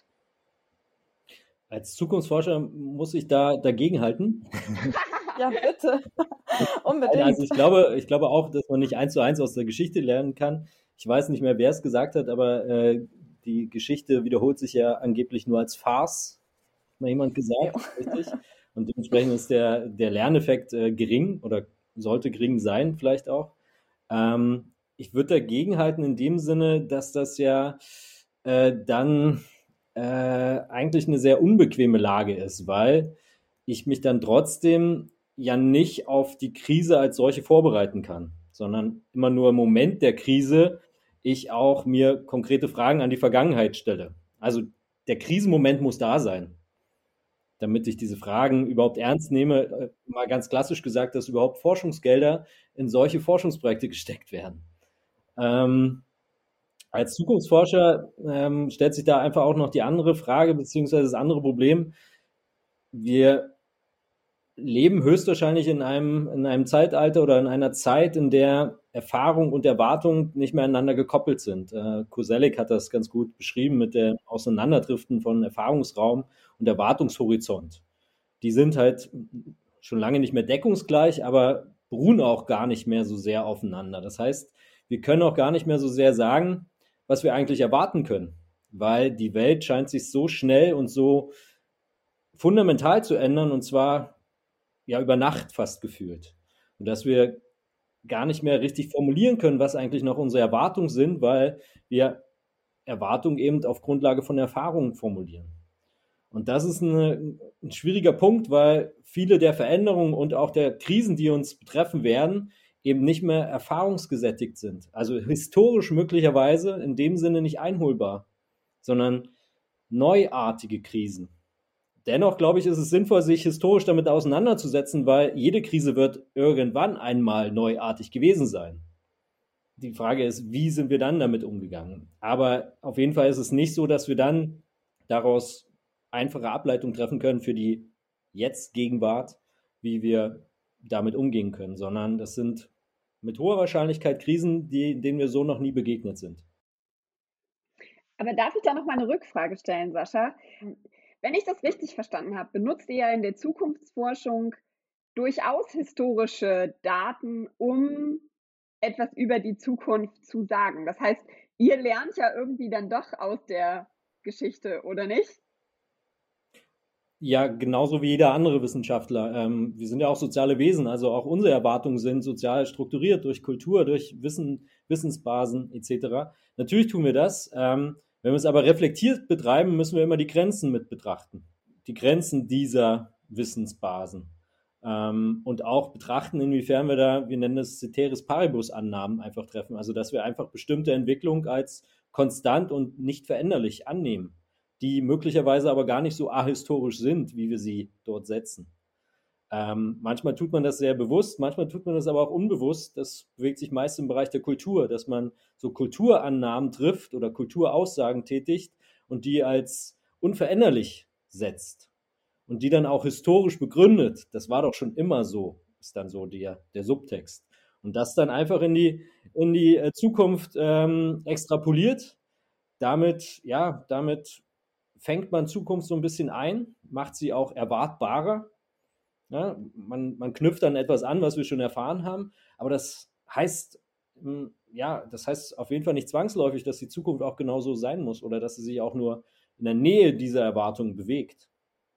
Als Zukunftsforscher muss ich da dagegenhalten. Ja, bitte. Unbedingt. Also ich glaube, ich glaube auch, dass man nicht eins zu eins aus der Geschichte lernen kann. Ich weiß nicht mehr, wer es gesagt hat, aber äh, die Geschichte wiederholt sich ja angeblich nur als Farce, hat mal jemand gesagt, ja. Richtig? Und dementsprechend ist der, der Lerneffekt äh, gering oder sollte gering sein vielleicht auch. Ähm, ich würde dagegenhalten in dem Sinne, dass das ja äh, dann äh, eigentlich eine sehr unbequeme Lage ist, weil ich mich dann trotzdem ja nicht auf die Krise als solche vorbereiten kann, sondern immer nur im Moment der Krise ich auch mir konkrete Fragen an die Vergangenheit stelle. Also der Krisenmoment muss da sein, damit ich diese Fragen überhaupt ernst nehme. Mal ganz klassisch gesagt, dass überhaupt Forschungsgelder in solche Forschungsprojekte gesteckt werden. Ähm, als Zukunftsforscher ähm, stellt sich da einfach auch noch die andere Frage, beziehungsweise das andere Problem. Wir leben höchstwahrscheinlich in einem, in einem Zeitalter oder in einer Zeit, in der Erfahrung und Erwartung nicht mehr aneinander gekoppelt sind. Äh, Koselleck hat das ganz gut beschrieben mit dem Auseinanderdriften von Erfahrungsraum und Erwartungshorizont. Die sind halt schon lange nicht mehr deckungsgleich, aber beruhen auch gar nicht mehr so sehr aufeinander. Das heißt, wir können auch gar nicht mehr so sehr sagen, was wir eigentlich erwarten können, weil die Welt scheint sich so schnell und so fundamental zu ändern, und zwar ja über Nacht fast gefühlt. Und dass wir gar nicht mehr richtig formulieren können, was eigentlich noch unsere Erwartungen sind, weil wir Erwartungen eben auf Grundlage von Erfahrungen formulieren. Und das ist eine, ein schwieriger Punkt, weil viele der Veränderungen und auch der Krisen, die uns betreffen werden, eben nicht mehr erfahrungsgesättigt sind. Also historisch möglicherweise in dem Sinne nicht einholbar, sondern neuartige Krisen. Dennoch, glaube ich, ist es sinnvoll, sich historisch damit auseinanderzusetzen, weil jede Krise wird irgendwann einmal neuartig gewesen sein. Die Frage ist, wie sind wir dann damit umgegangen? Aber auf jeden Fall ist es nicht so, dass wir dann daraus einfache Ableitungen treffen können für die Jetzt-Gegenwart, wie wir damit umgehen können, sondern das sind mit hoher Wahrscheinlichkeit Krisen, die, denen wir so noch nie begegnet sind. Aber darf ich da noch mal eine Rückfrage stellen, Sascha? Wenn ich das richtig verstanden habe, benutzt ihr ja in der Zukunftsforschung durchaus historische Daten, um etwas über die Zukunft zu sagen. Das heißt, ihr lernt ja irgendwie dann doch aus der Geschichte, oder nicht? Ja, genauso wie jeder andere Wissenschaftler. Ähm, wir sind ja auch soziale Wesen, also auch unsere Erwartungen sind sozial strukturiert durch Kultur, durch Wissen, Wissensbasen et cetera. Natürlich tun wir das. Ähm, wenn wir es aber reflektiert betreiben, müssen wir immer die Grenzen mit betrachten. Die Grenzen dieser Wissensbasen. Ähm, und auch betrachten, inwiefern wir da, wir nennen es Ceteris Paribus-Annahmen einfach treffen. Also, dass wir einfach bestimmte Entwicklung als konstant und nicht veränderlich annehmen, die möglicherweise aber gar nicht so ahistorisch sind, wie wir sie dort setzen. Ähm, manchmal tut man das sehr bewusst, manchmal tut man das aber auch unbewusst. Das bewegt sich meist im Bereich der Kultur, dass man so Kulturannahmen trifft oder Kulturaussagen tätigt und die als unveränderlich setzt und die dann auch historisch begründet. Das war doch schon immer so, ist dann so der, der Subtext. Und das dann einfach in die, in die Zukunft ähm, extrapoliert. Damit, ja, damit fängt man Zukunft so ein bisschen ein, macht sie auch erwartbarer. Ja, man, man knüpft an etwas an, was wir schon erfahren haben, aber das heißt, ja, das heißt auf jeden Fall nicht zwangsläufig, dass die Zukunft auch genauso sein muss oder dass sie sich auch nur in der Nähe dieser Erwartungen bewegt.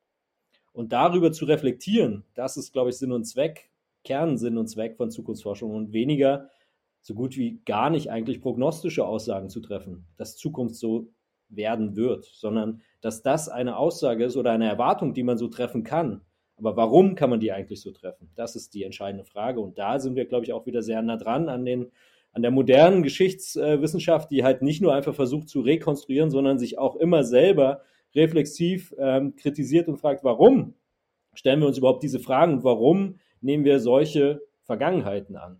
Und darüber zu reflektieren, das ist, glaube ich, Sinn und Zweck, Kernsinn und Zweck von Zukunftsforschung und weniger, so gut wie gar nicht eigentlich prognostische Aussagen zu treffen, dass Zukunft so werden wird, sondern dass das eine Aussage ist oder eine Erwartung, die man so treffen kann. Aber warum kann man die eigentlich so treffen? Das ist die entscheidende Frage. Und da sind wir, glaube ich, auch wieder sehr nah dran an, den, an der modernen Geschichtswissenschaft, die halt nicht nur einfach versucht zu rekonstruieren, sondern sich auch immer selber reflexiv ähm, kritisiert und fragt, warum stellen wir uns überhaupt diese Fragen und warum nehmen wir solche Vergangenheiten an?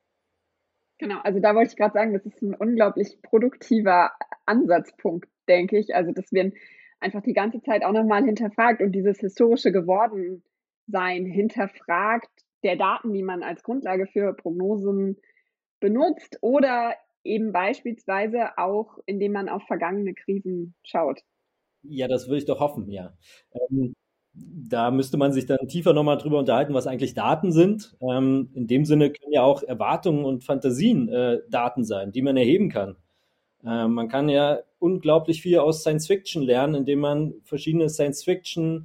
Genau, also da wollte ich gerade sagen, das ist ein unglaublich produktiver Ansatzpunkt, denke ich. Also das werden einfach die ganze Zeit auch nochmal hinterfragt und dieses historische Gewordensein hinterfragt der Daten, die man als Grundlage für Prognosen benutzt oder eben beispielsweise auch, indem man auf vergangene Krisen schaut. Ja, das würde ich doch hoffen, ja. Ähm, da müsste man sich dann tiefer nochmal drüber unterhalten, was eigentlich Daten sind. Ähm, in dem Sinne können ja auch Erwartungen und Fantasien äh, Daten sein, die man erheben kann. Äh, man kann ja unglaublich viel aus Science Fiction lernen, indem man verschiedene Science Fiction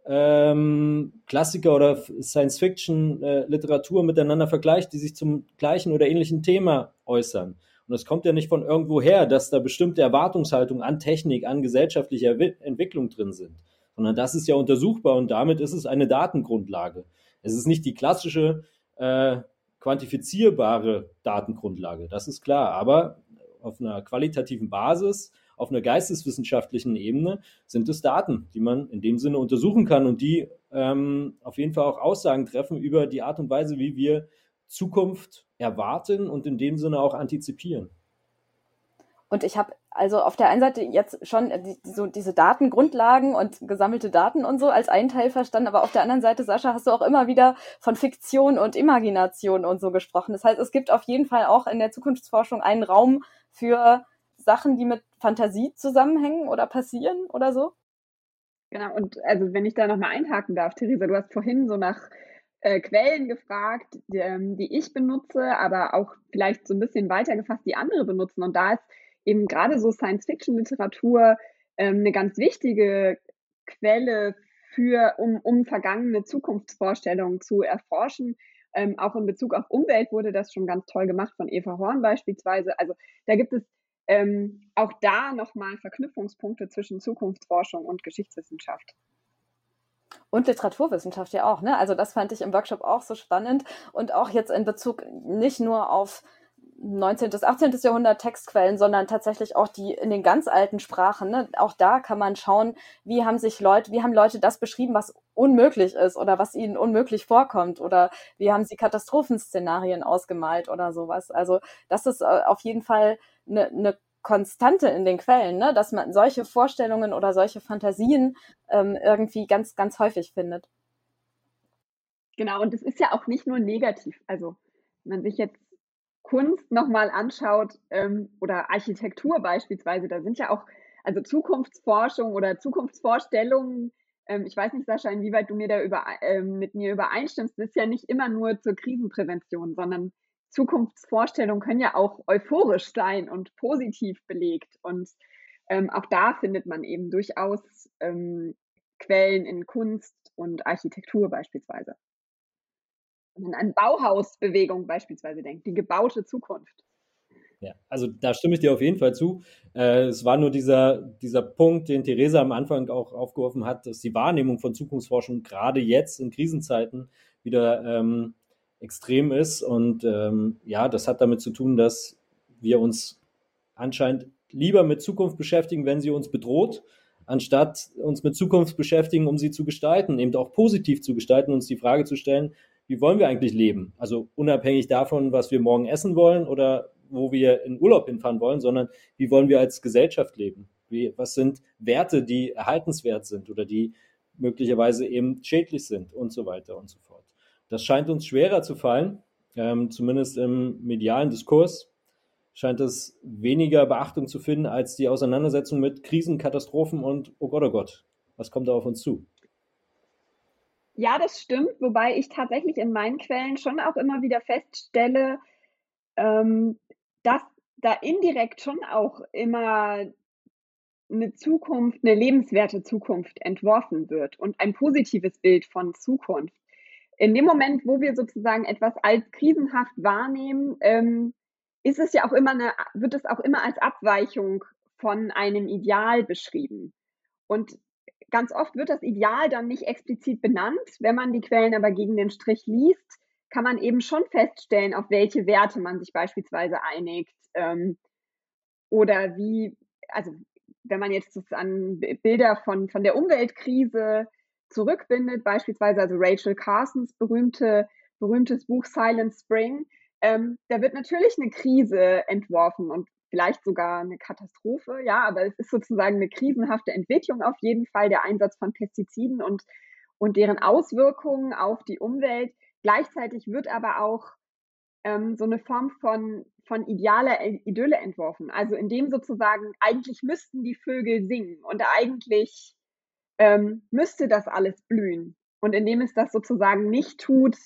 ähm, Klassiker oder Science Fiction äh, Literatur miteinander vergleicht, die sich zum gleichen oder ähnlichen Thema äußern. Und es kommt ja nicht von irgendwo her, dass da bestimmte Erwartungshaltungen an Technik, an gesellschaftlicher Entwicklung drin sind, sondern das ist ja untersuchbar und damit ist es eine Datengrundlage. Es ist nicht die klassische äh, quantifizierbare Datengrundlage, das ist klar, aber auf einer qualitativen Basis, auf einer geisteswissenschaftlichen Ebene sind es Daten, die man in dem Sinne untersuchen kann und die ähm, auf jeden Fall auch Aussagen treffen über die Art und Weise, wie wir Zukunft erwarten und in dem Sinne auch antizipieren. Und ich habe also auf der einen Seite jetzt schon die, so diese Datengrundlagen und gesammelte Daten und so als einen Teil verstanden, aber auf der anderen Seite, Sascha, hast du auch immer wieder von Fiktion und Imagination und so gesprochen. Das heißt, es gibt auf jeden Fall auch in der Zukunftsforschung einen Raum für Sachen, die mit Fantasie zusammenhängen oder passieren oder so? Genau, und also wenn ich da nochmal einhaken darf, Theresa, du hast vorhin so nach äh, Quellen gefragt, die, ähm, die ich benutze, aber auch vielleicht so ein bisschen weitergefasst, die andere benutzen. Und da ist eben gerade so Science-Fiction-Literatur ähm, eine ganz wichtige Quelle für, um, um vergangene Zukunftsvorstellungen zu erforschen. Ähm, auch in Bezug auf Umwelt wurde das schon ganz toll gemacht von Eva Horn beispielsweise. Also da gibt es ähm, auch da nochmal Verknüpfungspunkte zwischen Zukunftsforschung und Geschichtswissenschaft. Und Literaturwissenschaft ja auch, ne? Also das fand ich im Workshop auch so spannend und auch jetzt in Bezug nicht nur auf neunzehnten. achtzehnten. Jahrhundert Textquellen, sondern tatsächlich auch die in den ganz alten Sprachen, ne? Auch da kann man schauen, wie haben sich Leute, wie haben Leute das beschrieben, was unmöglich ist oder was ihnen unmöglich vorkommt oder wie haben sie Katastrophenszenarien ausgemalt oder sowas. Also das ist auf jeden Fall eine, eine Konstante in den Quellen, ne? Dass man solche Vorstellungen oder solche Fantasien ähm, irgendwie ganz, ganz häufig findet. Genau, und es ist ja auch nicht nur negativ. Also wenn man sich jetzt Kunst nochmal anschaut ähm, oder Architektur beispielsweise, da sind ja auch, also Zukunftsforschung oder Zukunftsvorstellungen, ähm, ich weiß nicht, Sascha, inwieweit du mir da über, ähm, mit mir übereinstimmst, das ist ja nicht immer nur zur Krisenprävention, sondern Zukunftsvorstellungen können ja auch euphorisch sein und positiv belegt. Und ähm, auch da findet man eben durchaus ähm, Quellen in Kunst und Architektur beispielsweise. Wenn man an Bauhausbewegung beispielsweise denkt, die gebaute Zukunft. Ja, also da stimme ich dir auf jeden Fall zu. Äh, es war nur dieser, dieser Punkt, den Theresa am Anfang auch aufgeworfen hat, dass die Wahrnehmung von Zukunftsforschung gerade jetzt in Krisenzeiten wieder ähm, extrem ist. Und ähm, ja, das hat damit zu tun, dass wir uns anscheinend lieber mit Zukunft beschäftigen, wenn sie uns bedroht, anstatt uns mit Zukunft beschäftigen, um sie zu gestalten, eben auch positiv zu gestalten, uns die Frage zu stellen, wie wollen wir eigentlich leben? Also unabhängig davon, was wir morgen essen wollen oder wo wir in Urlaub hinfahren wollen, sondern wie wollen wir als Gesellschaft leben? Wie, was sind Werte, die erhaltenswert sind oder die möglicherweise eben schädlich sind und so weiter und so fort. Das scheint uns schwerer zu fallen, ähm, zumindest im medialen Diskurs scheint es weniger Beachtung zu finden als die Auseinandersetzung mit Krisen, Katastrophen und oh Gott, oh Gott, was kommt da auf uns zu? Ja, das stimmt, wobei ich tatsächlich in meinen Quellen schon auch immer wieder feststelle, ähm, dass da indirekt schon auch immer eine Zukunft, eine lebenswerte Zukunft entworfen wird und ein positives Bild von Zukunft. In dem Moment, wo wir sozusagen etwas als krisenhaft wahrnehmen, ähm, ist es ja auch immer eine, wird es auch immer als Abweichung von einem Ideal beschrieben. Und ganz oft wird das Ideal dann nicht explizit benannt. Wenn man die Quellen aber gegen den Strich liest, kann man eben schon feststellen, auf welche Werte man sich beispielsweise einigt. Ähm, oder wie, also wenn man jetzt an Bilder von, von der Umweltkrise zurückbindet, beispielsweise also Rachel Carsons berühmte, berühmtes Buch Silent Spring, ähm, da wird natürlich eine Krise entworfen und vielleicht sogar eine Katastrophe, ja, aber es ist sozusagen eine krisenhafte Entwicklung auf jeden Fall, der Einsatz von Pestiziden und, und deren Auswirkungen auf die Umwelt. Gleichzeitig wird aber auch ähm, so eine Form von, von idealer Idylle entworfen, also in dem sozusagen eigentlich müssten die Vögel singen und eigentlich ähm, müsste das alles blühen. Und indem es das sozusagen nicht tut,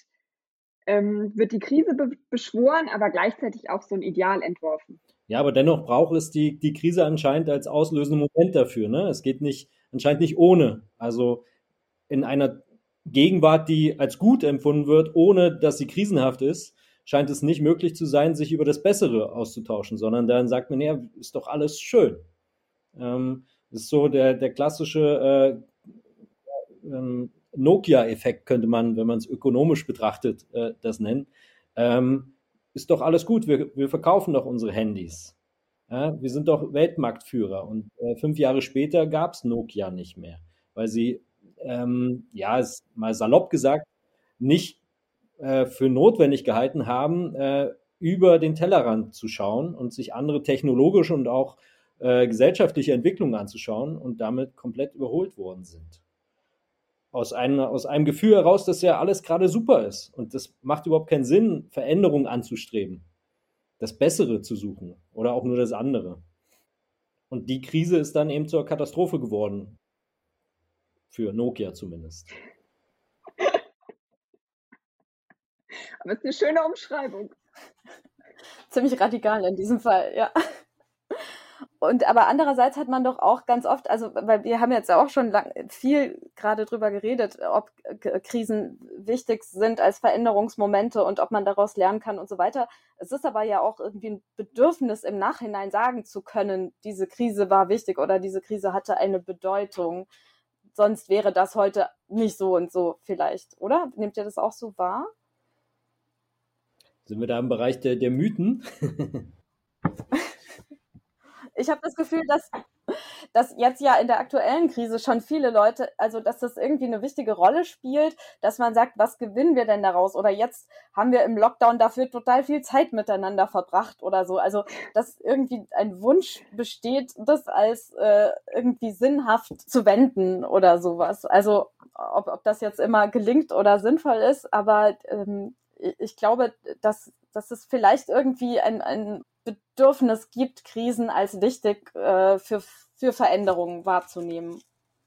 ähm, wird die Krise be- beschworen, aber gleichzeitig auch so ein Ideal entworfen. Ja, aber dennoch braucht es die, die Krise anscheinend als auslösenden Moment dafür. Ne? Es geht nicht, anscheinend nicht ohne. Also in einer Gegenwart, die als gut empfunden wird, ohne dass sie krisenhaft ist, scheint es nicht möglich zu sein, sich über das Bessere auszutauschen, sondern dann sagt man, ja, ist doch alles schön. Ähm, das ist so der, der klassische äh, ähm, Nokia-Effekt, könnte man, wenn man es ökonomisch betrachtet, äh, das nennen. Ähm, ist doch alles gut, wir, wir verkaufen doch unsere Handys. Ja, wir sind doch Weltmarktführer. Und äh, fünf Jahre später gab es Nokia nicht mehr, weil sie, ähm, ja, ist mal salopp gesagt, nicht äh, für notwendig gehalten haben, äh, über den Tellerrand zu schauen und sich andere technologische und auch äh, gesellschaftliche Entwicklungen anzuschauen und damit komplett überholt worden sind. Aus einem, aus einem Gefühl heraus, dass ja alles gerade super ist. Und das macht überhaupt keinen Sinn, Veränderungen anzustreben, das Bessere zu suchen oder auch nur das andere. Und die Krise ist dann eben zur Katastrophe geworden. Für Nokia zumindest. Aber es ist eine schöne Umschreibung. Ziemlich radikal in diesem Fall, ja. Und aber andererseits hat man doch auch ganz oft, also weil wir haben jetzt auch schon lang, viel gerade drüber geredet, ob Krisen wichtig sind als Veränderungsmomente und ob man daraus lernen kann und so weiter. Es ist aber ja auch irgendwie ein Bedürfnis, im Nachhinein sagen zu können, diese Krise war wichtig oder diese Krise hatte eine Bedeutung. Sonst wäre das heute nicht so und so vielleicht, oder? Nehmt ihr das auch so wahr? Sind wir da im Bereich der, der Mythen? Ich habe das Gefühl, dass, dass jetzt ja in der aktuellen Krise schon viele Leute, also dass das irgendwie eine wichtige Rolle spielt, dass man sagt, was gewinnen wir denn daraus? Oder jetzt haben wir im Lockdown dafür total viel Zeit miteinander verbracht oder so. Also dass irgendwie ein Wunsch besteht, das als äh, irgendwie sinnhaft zu wenden oder sowas. Also ob, ob das jetzt immer gelingt oder sinnvoll ist, aber ähm, ich glaube, dass, dass es vielleicht irgendwie ein, ein Bedürfnis gibt, Krisen als wichtig äh, für, für Veränderungen wahrzunehmen.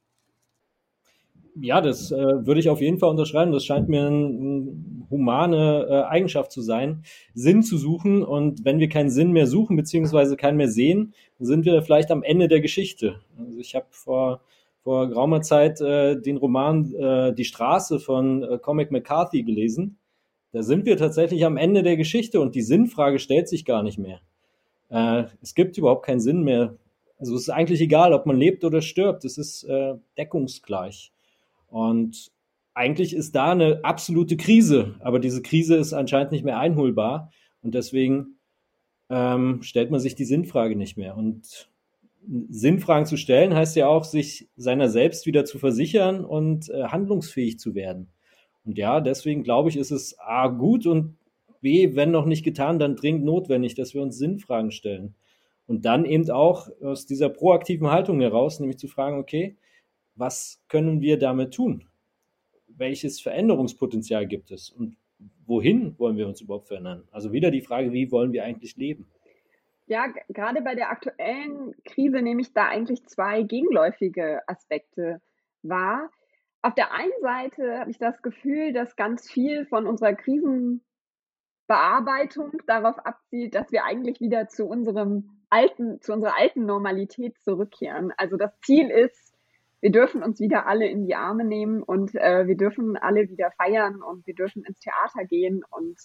Ja, das äh, würde ich auf jeden Fall unterschreiben. Das scheint mir eine ein humane äh, Eigenschaft zu sein, Sinn zu suchen. Und wenn wir keinen Sinn mehr suchen, beziehungsweise keinen mehr sehen, dann sind wir vielleicht am Ende der Geschichte. Also ich habe vor, vor geraumer Zeit äh, den Roman äh, Die Straße von äh, Cormac McCarthy gelesen. Da sind wir tatsächlich am Ende der Geschichte und die Sinnfrage stellt sich gar nicht mehr. Äh, es gibt überhaupt keinen Sinn mehr. Also es ist eigentlich egal, ob man lebt oder stirbt. Es ist äh, deckungsgleich. Und eigentlich ist da eine absolute Krise, aber diese Krise ist anscheinend nicht mehr einholbar und deswegen ähm, stellt man sich die Sinnfrage nicht mehr. Und Sinnfragen zu stellen heißt ja auch, sich seiner selbst wieder zu versichern und äh, handlungsfähig zu werden. Und ja, deswegen glaube ich, ist es A, gut und B, wenn noch nicht getan, dann dringend notwendig, dass wir uns Sinnfragen stellen. Und dann eben auch aus dieser proaktiven Haltung heraus, nämlich zu fragen, okay, was können wir damit tun? Welches Veränderungspotenzial gibt es? Und wohin wollen wir uns überhaupt verändern? Also wieder die Frage, wie wollen wir eigentlich leben? Ja, g- gerade bei der aktuellen Krise nehme ich da eigentlich zwei gegenläufige Aspekte wahr. Auf der einen Seite habe ich das Gefühl, dass ganz viel von unserer Krisenbearbeitung darauf abzielt, dass wir eigentlich wieder zu unserem alten, zu unserer alten Normalität zurückkehren. Also das Ziel ist, wir dürfen uns wieder alle in die Arme nehmen und äh, wir dürfen alle wieder feiern und wir dürfen ins Theater gehen und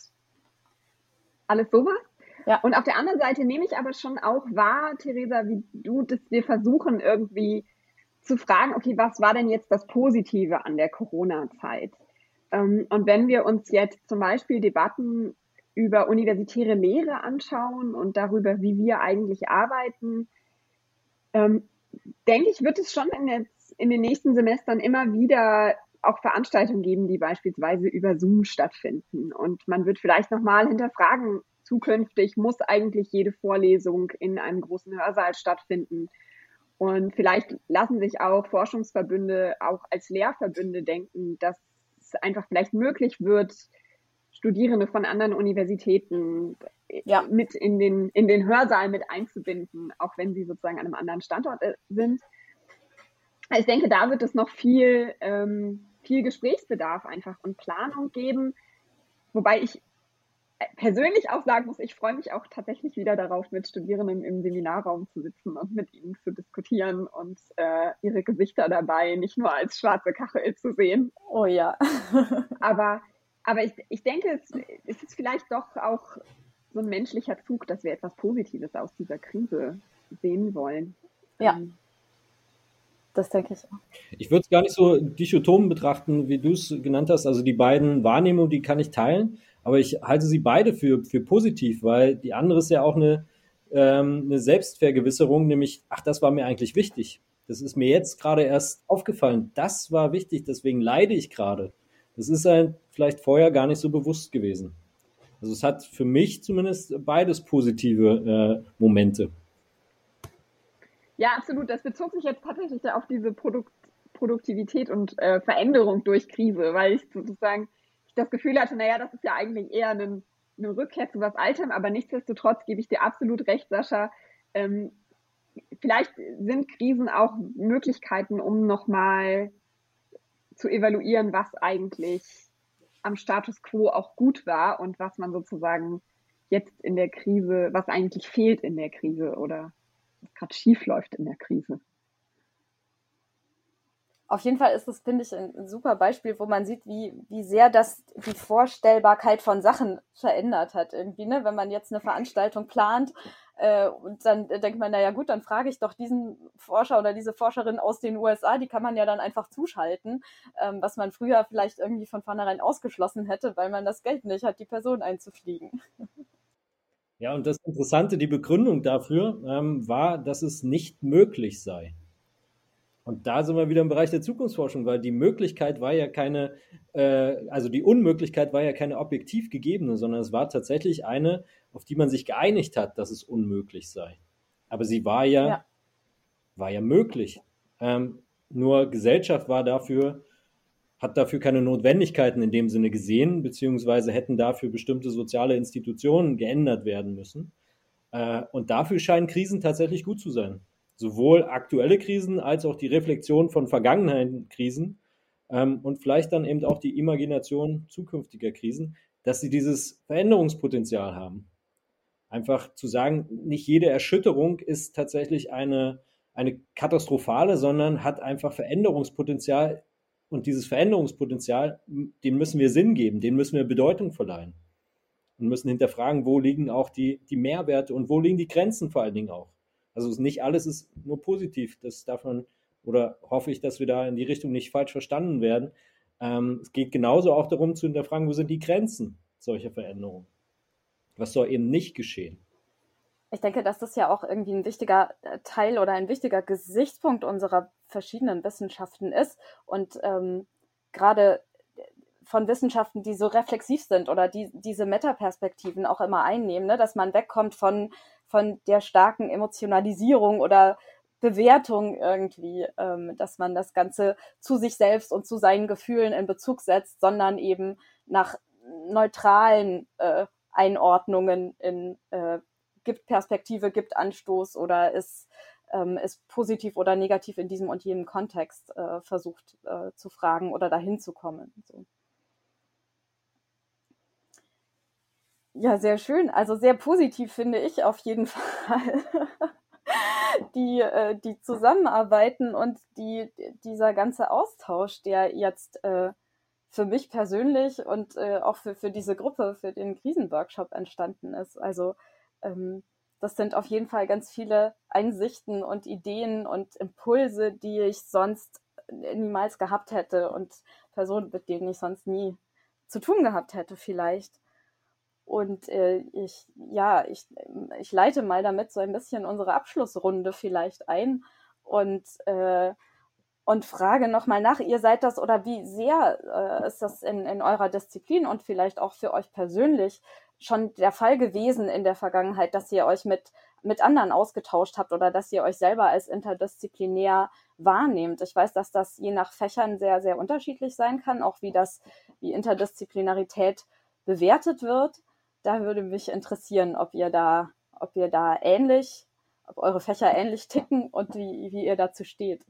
alles sowas. Ja. Und auf der anderen Seite nehme ich aber schon auch wahr, Theresa, wie du, dass wir versuchen irgendwie zu fragen, okay, was war denn jetzt das Positive an der Corona-Zeit? Ähm, und wenn wir uns jetzt zum Beispiel Debatten über universitäre Lehre anschauen und darüber, wie wir eigentlich arbeiten, ähm, denke ich, wird es schon in, der, in den nächsten Semestern immer wieder auch Veranstaltungen geben, die beispielsweise über Zoom stattfinden. Und man wird vielleicht nochmal hinterfragen, zukünftig muss eigentlich jede Vorlesung in einem großen Hörsaal stattfinden. Und vielleicht lassen sich auch Forschungsverbünde auch als Lehrverbünde denken, dass es einfach vielleicht möglich wird, Studierende von anderen Universitäten Ja. mit in den, in den Hörsaal mit einzubinden, auch wenn sie sozusagen an einem anderen Standort äh, sind. Ich denke, da wird es noch viel, ähm, viel Gesprächsbedarf einfach und Planung geben, wobei ich persönlich auch sagen muss, ich freue mich auch tatsächlich wieder darauf, mit Studierenden im Seminarraum zu sitzen und mit ihnen zu diskutieren und äh, ihre Gesichter dabei nicht nur als schwarze Kachel zu sehen. Oh ja. Aber, aber ich, ich denke, es, es ist vielleicht doch auch so ein menschlicher Zug, dass wir etwas Positives aus dieser Krise sehen wollen. Ja. Ähm, Das denke ich auch. Ich würde es gar nicht so dichotom betrachten, wie du es genannt hast. Also die beiden Wahrnehmungen, die kann ich teilen, aber ich halte sie beide für, für positiv, weil die andere ist ja auch eine, ähm, eine Selbstvergewisserung, nämlich, ach, das war mir eigentlich wichtig. Das ist mir jetzt gerade erst aufgefallen. Das war wichtig, deswegen leide ich gerade. Das ist halt vielleicht vorher gar nicht so bewusst gewesen. Also es hat für mich zumindest beides positive äh, Momente. Ja, absolut. Das bezog sich jetzt tatsächlich ja auf diese Produkt Produktivität und äh, Veränderung durch Krise, weil ich sozusagen ich das Gefühl hatte, naja, das ist ja eigentlich eher eine, eine Rückkehr zu was Altem, aber nichtsdestotrotz gebe ich dir absolut recht, Sascha. Ähm, vielleicht sind Krisen auch Möglichkeiten, um nochmal zu evaluieren, was eigentlich am Status quo auch gut war und was man sozusagen jetzt in der Krise, was eigentlich fehlt in der Krise oder was gerade schief läuft in der Krise. Auf jeden Fall ist das, finde ich, ein, ein super Beispiel, wo man sieht, wie, wie sehr das die Vorstellbarkeit von Sachen verändert hat irgendwie, ne? Wenn man jetzt eine Veranstaltung plant äh, und dann denkt man, naja gut, dann frage ich doch diesen Forscher oder diese Forscherin aus den U S A, die kann man ja dann einfach zuschalten, ähm, was man früher vielleicht irgendwie von vornherein ausgeschlossen hätte, weil man das Geld nicht hat, die Person einzufliegen. Ja, und das Interessante, die Begründung dafür ähm, war, dass es nicht möglich sei. Und da sind wir wieder im Bereich der Zukunftsforschung, weil die Möglichkeit war ja keine, äh, also die Unmöglichkeit war ja keine objektiv gegebene, sondern es war tatsächlich eine, auf die man sich geeinigt hat, dass es unmöglich sei. Aber sie war ja, Ja. war ja möglich. Ähm, nur Gesellschaft war dafür, hat dafür keine Notwendigkeiten in dem Sinne gesehen, beziehungsweise hätten dafür bestimmte soziale Institutionen geändert werden müssen. Äh, und dafür scheinen Krisen tatsächlich gut zu sein. Sowohl aktuelle Krisen als auch die Reflexion von vergangenen Krisen ähm, und vielleicht dann eben auch die Imagination zukünftiger Krisen, dass sie dieses Veränderungspotenzial haben. Einfach zu sagen, nicht jede Erschütterung ist tatsächlich eine, eine katastrophale, sondern hat einfach Veränderungspotenzial. Und dieses Veränderungspotenzial, dem müssen wir Sinn geben, dem müssen wir Bedeutung verleihen. Und müssen hinterfragen, wo liegen auch die, die Mehrwerte und wo liegen die Grenzen vor allen Dingen auch. Also nicht alles ist nur positiv. Das darf man, oder hoffe ich, dass wir da in die Richtung nicht falsch verstanden werden. Ähm, es geht genauso auch darum zu hinterfragen, wo sind die Grenzen solcher Veränderungen? Was soll eben nicht geschehen? Ich denke, dass das ja auch irgendwie ein wichtiger Teil oder ein wichtiger Gesichtspunkt unserer verschiedenen Wissenschaften ist. Und ähm, gerade von Wissenschaften, die so reflexiv sind oder die diese Metaperspektiven auch immer einnehmen, ne? Dass man wegkommt von, von der starken Emotionalisierung oder Bewertung irgendwie, ähm, dass man das Ganze zu sich selbst und zu seinen Gefühlen in Bezug setzt, sondern eben nach neutralen äh, Einordnungen in äh, gibt Perspektive, gibt Anstoß oder ist, ähm, ist positiv oder negativ in diesem und jenem Kontext äh, versucht äh, zu fragen oder dahin zu kommen. So. Ja, sehr schön. Also sehr positiv finde ich auf jeden Fall die, äh, die Zusammenarbeiten und die, dieser ganze Austausch, der jetzt äh, für mich persönlich und äh, auch für, für diese Gruppe, für den Krisenworkshop entstanden ist. Also ähm, das sind auf jeden Fall ganz viele Einsichten und Ideen und Impulse, die ich sonst niemals gehabt hätte und Personen, mit denen ich sonst nie zu tun gehabt hätte vielleicht. Und äh, ich, ja, ich, ich leite mal damit so ein bisschen unsere Abschlussrunde vielleicht ein und, äh, und frage nochmal nach, ihr seid das oder wie sehr äh, ist das in, in eurer Disziplin und vielleicht auch für euch persönlich schon der Fall gewesen in der Vergangenheit, dass ihr euch mit, mit anderen ausgetauscht habt oder dass ihr euch selber als interdisziplinär wahrnehmt. Ich weiß, dass das je nach Fächern sehr, sehr unterschiedlich sein kann, auch wie das, wie Interdisziplinarität bewertet wird. Da würde mich interessieren, ob ihr da, ob ihr da ähnlich, ob eure Fächer ähnlich ticken und wie, wie ihr dazu steht.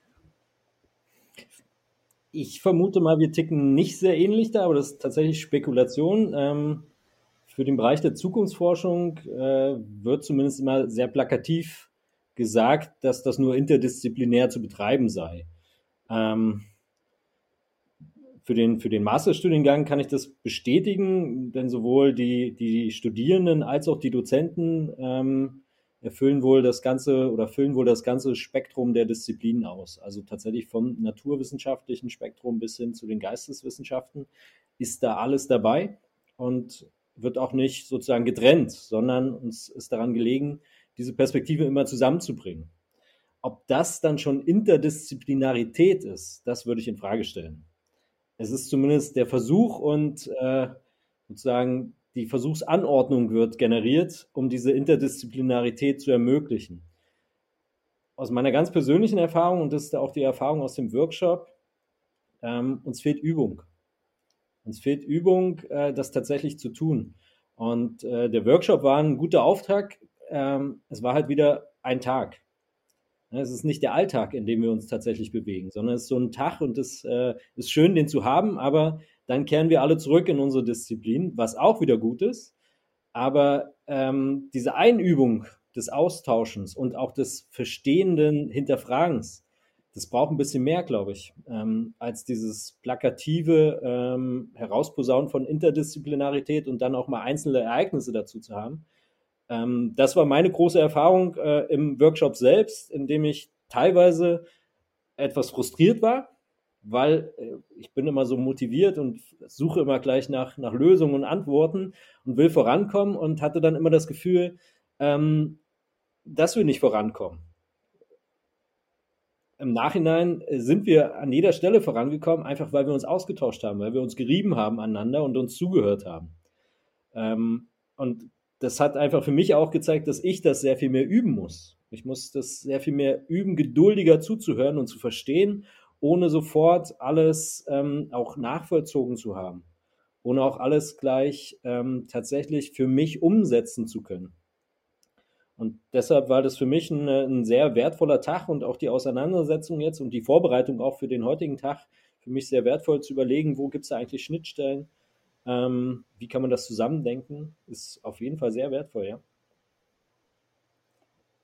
Ich vermute mal, wir ticken nicht sehr ähnlich da, aber das ist tatsächlich Spekulation. Ähm, für den Bereich der Zukunftsforschung äh, wird zumindest immer sehr plakativ gesagt, dass das nur interdisziplinär zu betreiben sei. Ähm, Für den, für den Masterstudiengang kann ich das bestätigen, denn sowohl die, die Studierenden als auch die Dozenten ähm, erfüllen wohl das ganze oder füllen wohl das ganze Spektrum der Disziplinen aus. Also tatsächlich vom naturwissenschaftlichen Spektrum bis hin zu den Geisteswissenschaften ist da alles dabei und wird auch nicht sozusagen getrennt, sondern uns ist daran gelegen, diese Perspektive immer zusammenzubringen. Ob das dann schon Interdisziplinarität ist, das würde ich in Frage stellen. Es ist zumindest der Versuch und äh, sozusagen die Versuchsanordnung wird generiert, um diese Interdisziplinarität zu ermöglichen. Aus meiner ganz persönlichen Erfahrung, und das ist auch die Erfahrung aus dem Workshop, ähm, uns fehlt Übung. Uns fehlt Übung, äh, das tatsächlich zu tun. Und äh, der Workshop war ein guter Auftrag. Ähm, es war halt wieder ein Tag. Es ist nicht der Alltag, in dem wir uns tatsächlich bewegen, sondern es ist so ein Tag und es äh, ist schön, den zu haben, aber dann kehren wir alle zurück in unsere Disziplin, was auch wieder gut ist. Aber ähm, diese Einübung des Austauschens und auch des verstehenden Hinterfragens, das braucht ein bisschen mehr, glaube ich, ähm, als dieses plakative ähm, Herausposaunen von Interdisziplinarität und dann auch mal einzelne Ereignisse dazu zu haben. Ähm, das war meine große Erfahrung äh, im Workshop selbst, in dem ich teilweise etwas frustriert war, weil äh, ich bin immer so motiviert und suche immer gleich nach, nach Lösungen und Antworten und will vorankommen und hatte dann immer das Gefühl, ähm, dass wir nicht vorankommen. Im Nachhinein sind wir an jeder Stelle vorangekommen, einfach weil wir uns ausgetauscht haben, weil wir uns gerieben haben aneinander und uns zugehört haben. Ähm, und das hat einfach für mich auch gezeigt, dass ich das sehr viel mehr üben muss. Ich muss das sehr viel mehr üben, geduldiger zuzuhören und zu verstehen, ohne sofort alles ähm, auch nachvollzogen zu haben, ohne auch alles gleich ähm, tatsächlich für mich umsetzen zu können. Und deshalb war das für mich ein, ein sehr wertvoller Tag und auch die Auseinandersetzung jetzt und die Vorbereitung auch für den heutigen Tag für mich sehr wertvoll zu überlegen, wo gibt es da eigentlich Schnittstellen, Ähm, wie kann man das zusammendenken? Ist auf jeden Fall sehr wertvoll, ja.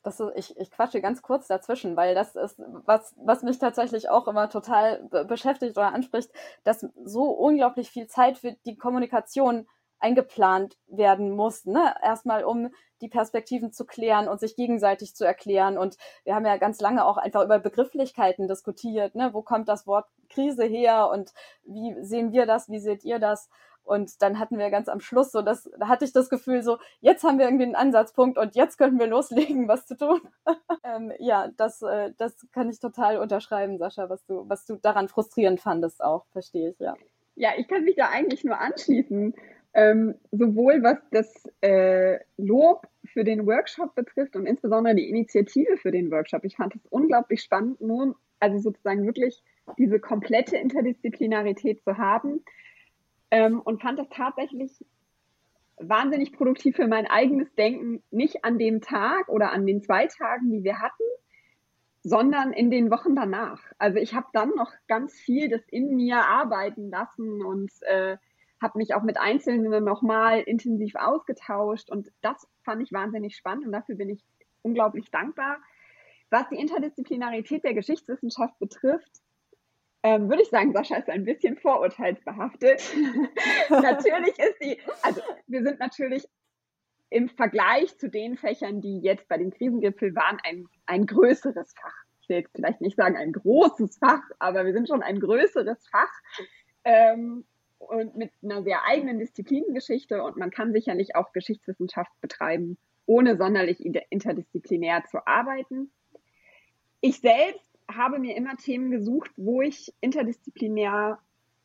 Das ist, ich, ich quatsche ganz kurz dazwischen, weil das ist, was, was mich tatsächlich auch immer total be- beschäftigt oder anspricht, dass so unglaublich viel Zeit für die Kommunikation eingeplant werden muss, ne? Erstmal, um die Perspektiven zu klären und sich gegenseitig zu erklären. Und wir haben ja ganz lange auch einfach über Begrifflichkeiten diskutiert, ne? Wo kommt das Wort Krise her und wie sehen wir das, wie seht ihr das? Und dann hatten wir ganz am Schluss so, das, da hatte ich das Gefühl so, jetzt haben wir irgendwie einen Ansatzpunkt und jetzt könnten wir loslegen, was zu tun. ähm, ja, das, äh, das kann ich total unterschreiben, Sascha, was du, was du daran frustrierend fandest auch, verstehe ich, ja. Ja, ich kann mich da eigentlich nur anschließen. Ähm, sowohl was das äh, Lob für den Workshop betrifft und insbesondere die Initiative für den Workshop. Ich fand es unglaublich spannend, nur also sozusagen wirklich diese komplette Interdisziplinarität zu haben. Ähm, und fand das tatsächlich wahnsinnig produktiv für mein eigenes Denken, nicht an dem Tag oder an den zwei Tagen, die wir hatten, sondern in den Wochen danach. Also ich habe dann noch ganz viel das in mir arbeiten lassen und äh, habe mich auch mit Einzelnen nochmal intensiv ausgetauscht und das fand ich wahnsinnig spannend und dafür bin ich unglaublich dankbar. Was die Interdisziplinarität der Geschichtswissenschaft betrifft, Ähm, würde ich sagen, Sascha ist ein bisschen vorurteilsbehaftet. Natürlich ist sie, also wir sind natürlich im Vergleich zu den Fächern, die jetzt bei dem Krisengipfel waren, ein, ein größeres Fach. Ich will jetzt vielleicht nicht sagen ein großes Fach, aber wir sind schon ein größeres Fach ähm, und mit einer sehr eigenen Disziplinengeschichte und man kann sicherlich auch Geschichtswissenschaft betreiben, ohne sonderlich interdisziplinär zu arbeiten. Ich selbst habe mir immer Themen gesucht, wo ich interdisziplinär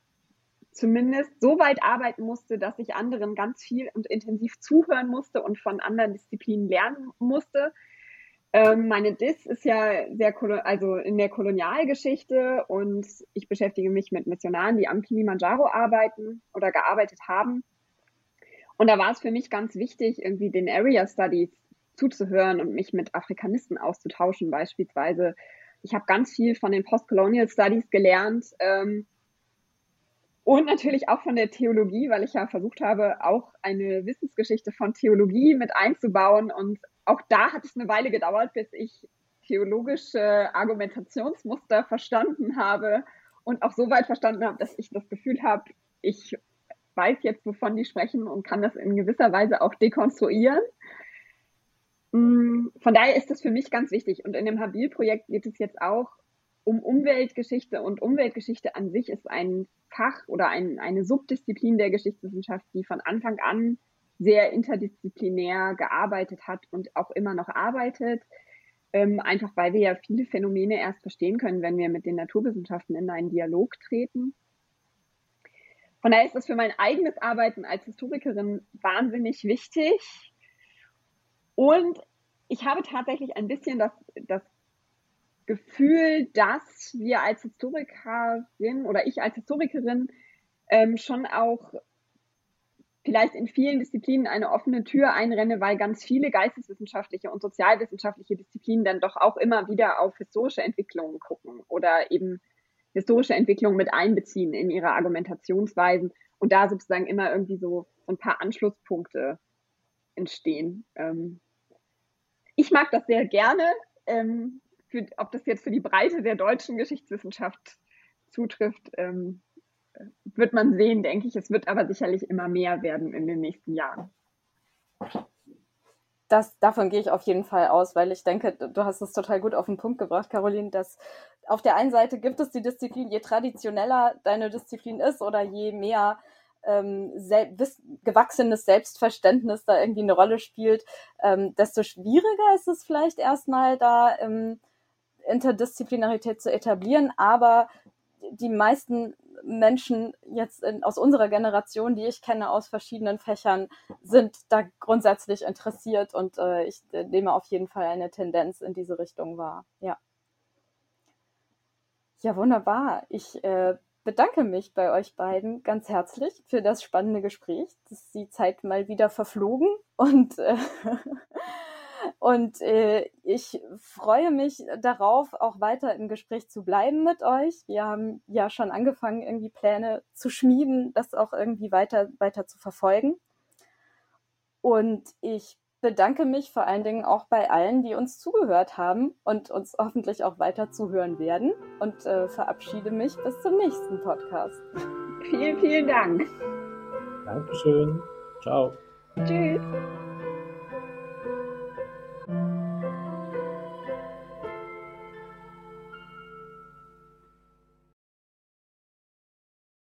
zumindest so weit arbeiten musste, dass ich anderen ganz viel und intensiv zuhören musste und von anderen Disziplinen lernen musste. Ähm, meine Dis ist ja sehr, also in der Kolonialgeschichte und ich beschäftige mich mit Missionaren, die am Kilimanjaro arbeiten oder gearbeitet haben. Und da war es für mich ganz wichtig, irgendwie den Area Studies zuzuhören und mich mit Afrikanisten auszutauschen beispielsweise. Ich habe ganz viel von den Postcolonial Studies gelernt ähm, und natürlich auch von der Theologie, weil ich ja versucht habe, auch eine Wissensgeschichte von Theologie mit einzubauen. Und auch da hat es eine Weile gedauert, bis ich theologische Argumentationsmuster verstanden habe und auch so weit verstanden habe, dass ich das Gefühl habe, ich weiß jetzt, wovon die sprechen und kann das in gewisser Weise auch dekonstruieren. Von daher ist das für mich ganz wichtig. Und in dem Habil-Projekt geht es jetzt auch um Umweltgeschichte. Und Umweltgeschichte an sich ist ein Fach oder ein, eine Subdisziplin der Geschichtswissenschaft, die von Anfang an sehr interdisziplinär gearbeitet hat und auch immer noch arbeitet. Ähm, einfach weil wir ja viele Phänomene erst verstehen können, wenn wir mit den Naturwissenschaften in einen Dialog treten. Von daher ist das für mein eigenes Arbeiten als Historikerin wahnsinnig wichtig. Und ich habe tatsächlich ein bisschen das, das Gefühl, dass wir als Historikerin oder ich als Historikerin ähm, schon auch vielleicht in vielen Disziplinen eine offene Tür einrenne, weil ganz viele geisteswissenschaftliche und sozialwissenschaftliche Disziplinen dann doch auch immer wieder auf historische Entwicklungen gucken oder eben historische Entwicklungen mit einbeziehen in ihre Argumentationsweisen und da sozusagen immer irgendwie so, so ein paar Anschlusspunkte entstehen. Ähm, Ich mag das sehr gerne. Ähm, für, ob das jetzt für die Breite der deutschen Geschichtswissenschaft zutrifft, ähm, wird man sehen, denke ich. Es wird aber sicherlich immer mehr werden in den nächsten Jahren. Das, davon gehe ich auf jeden Fall aus, weil ich denke, du hast es total gut auf den Punkt gebracht, Caroline, dass auf der einen Seite gibt es die Disziplin, je traditioneller deine Disziplin ist oder je mehr ähm, selbst, gewachsenes Selbstverständnis da irgendwie eine Rolle spielt, ähm, desto schwieriger ist es vielleicht erstmal da ähm, Interdisziplinarität zu etablieren, aber die meisten Menschen jetzt in, aus unserer Generation, die ich kenne aus verschiedenen Fächern, sind da grundsätzlich interessiert und äh, ich äh, nehme auf jeden Fall eine Tendenz in diese Richtung wahr. Ja, ja, wunderbar. Ich äh, bedanke mich bei euch beiden ganz herzlich für das spannende Gespräch. Das ist die Zeit mal wieder verflogen und äh, Und äh, ich freue mich darauf, auch weiter im Gespräch zu bleiben mit euch. Wir haben ja schon angefangen, irgendwie Pläne zu schmieden, das auch irgendwie weiter, weiter zu verfolgen. Und ich bedanke mich vor allen Dingen auch bei allen, die uns zugehört haben und uns hoffentlich auch weiter zuhören werden und äh, verabschiede mich bis zum nächsten Podcast. Vielen, vielen Dank. Dankeschön. Ciao. Tschüss.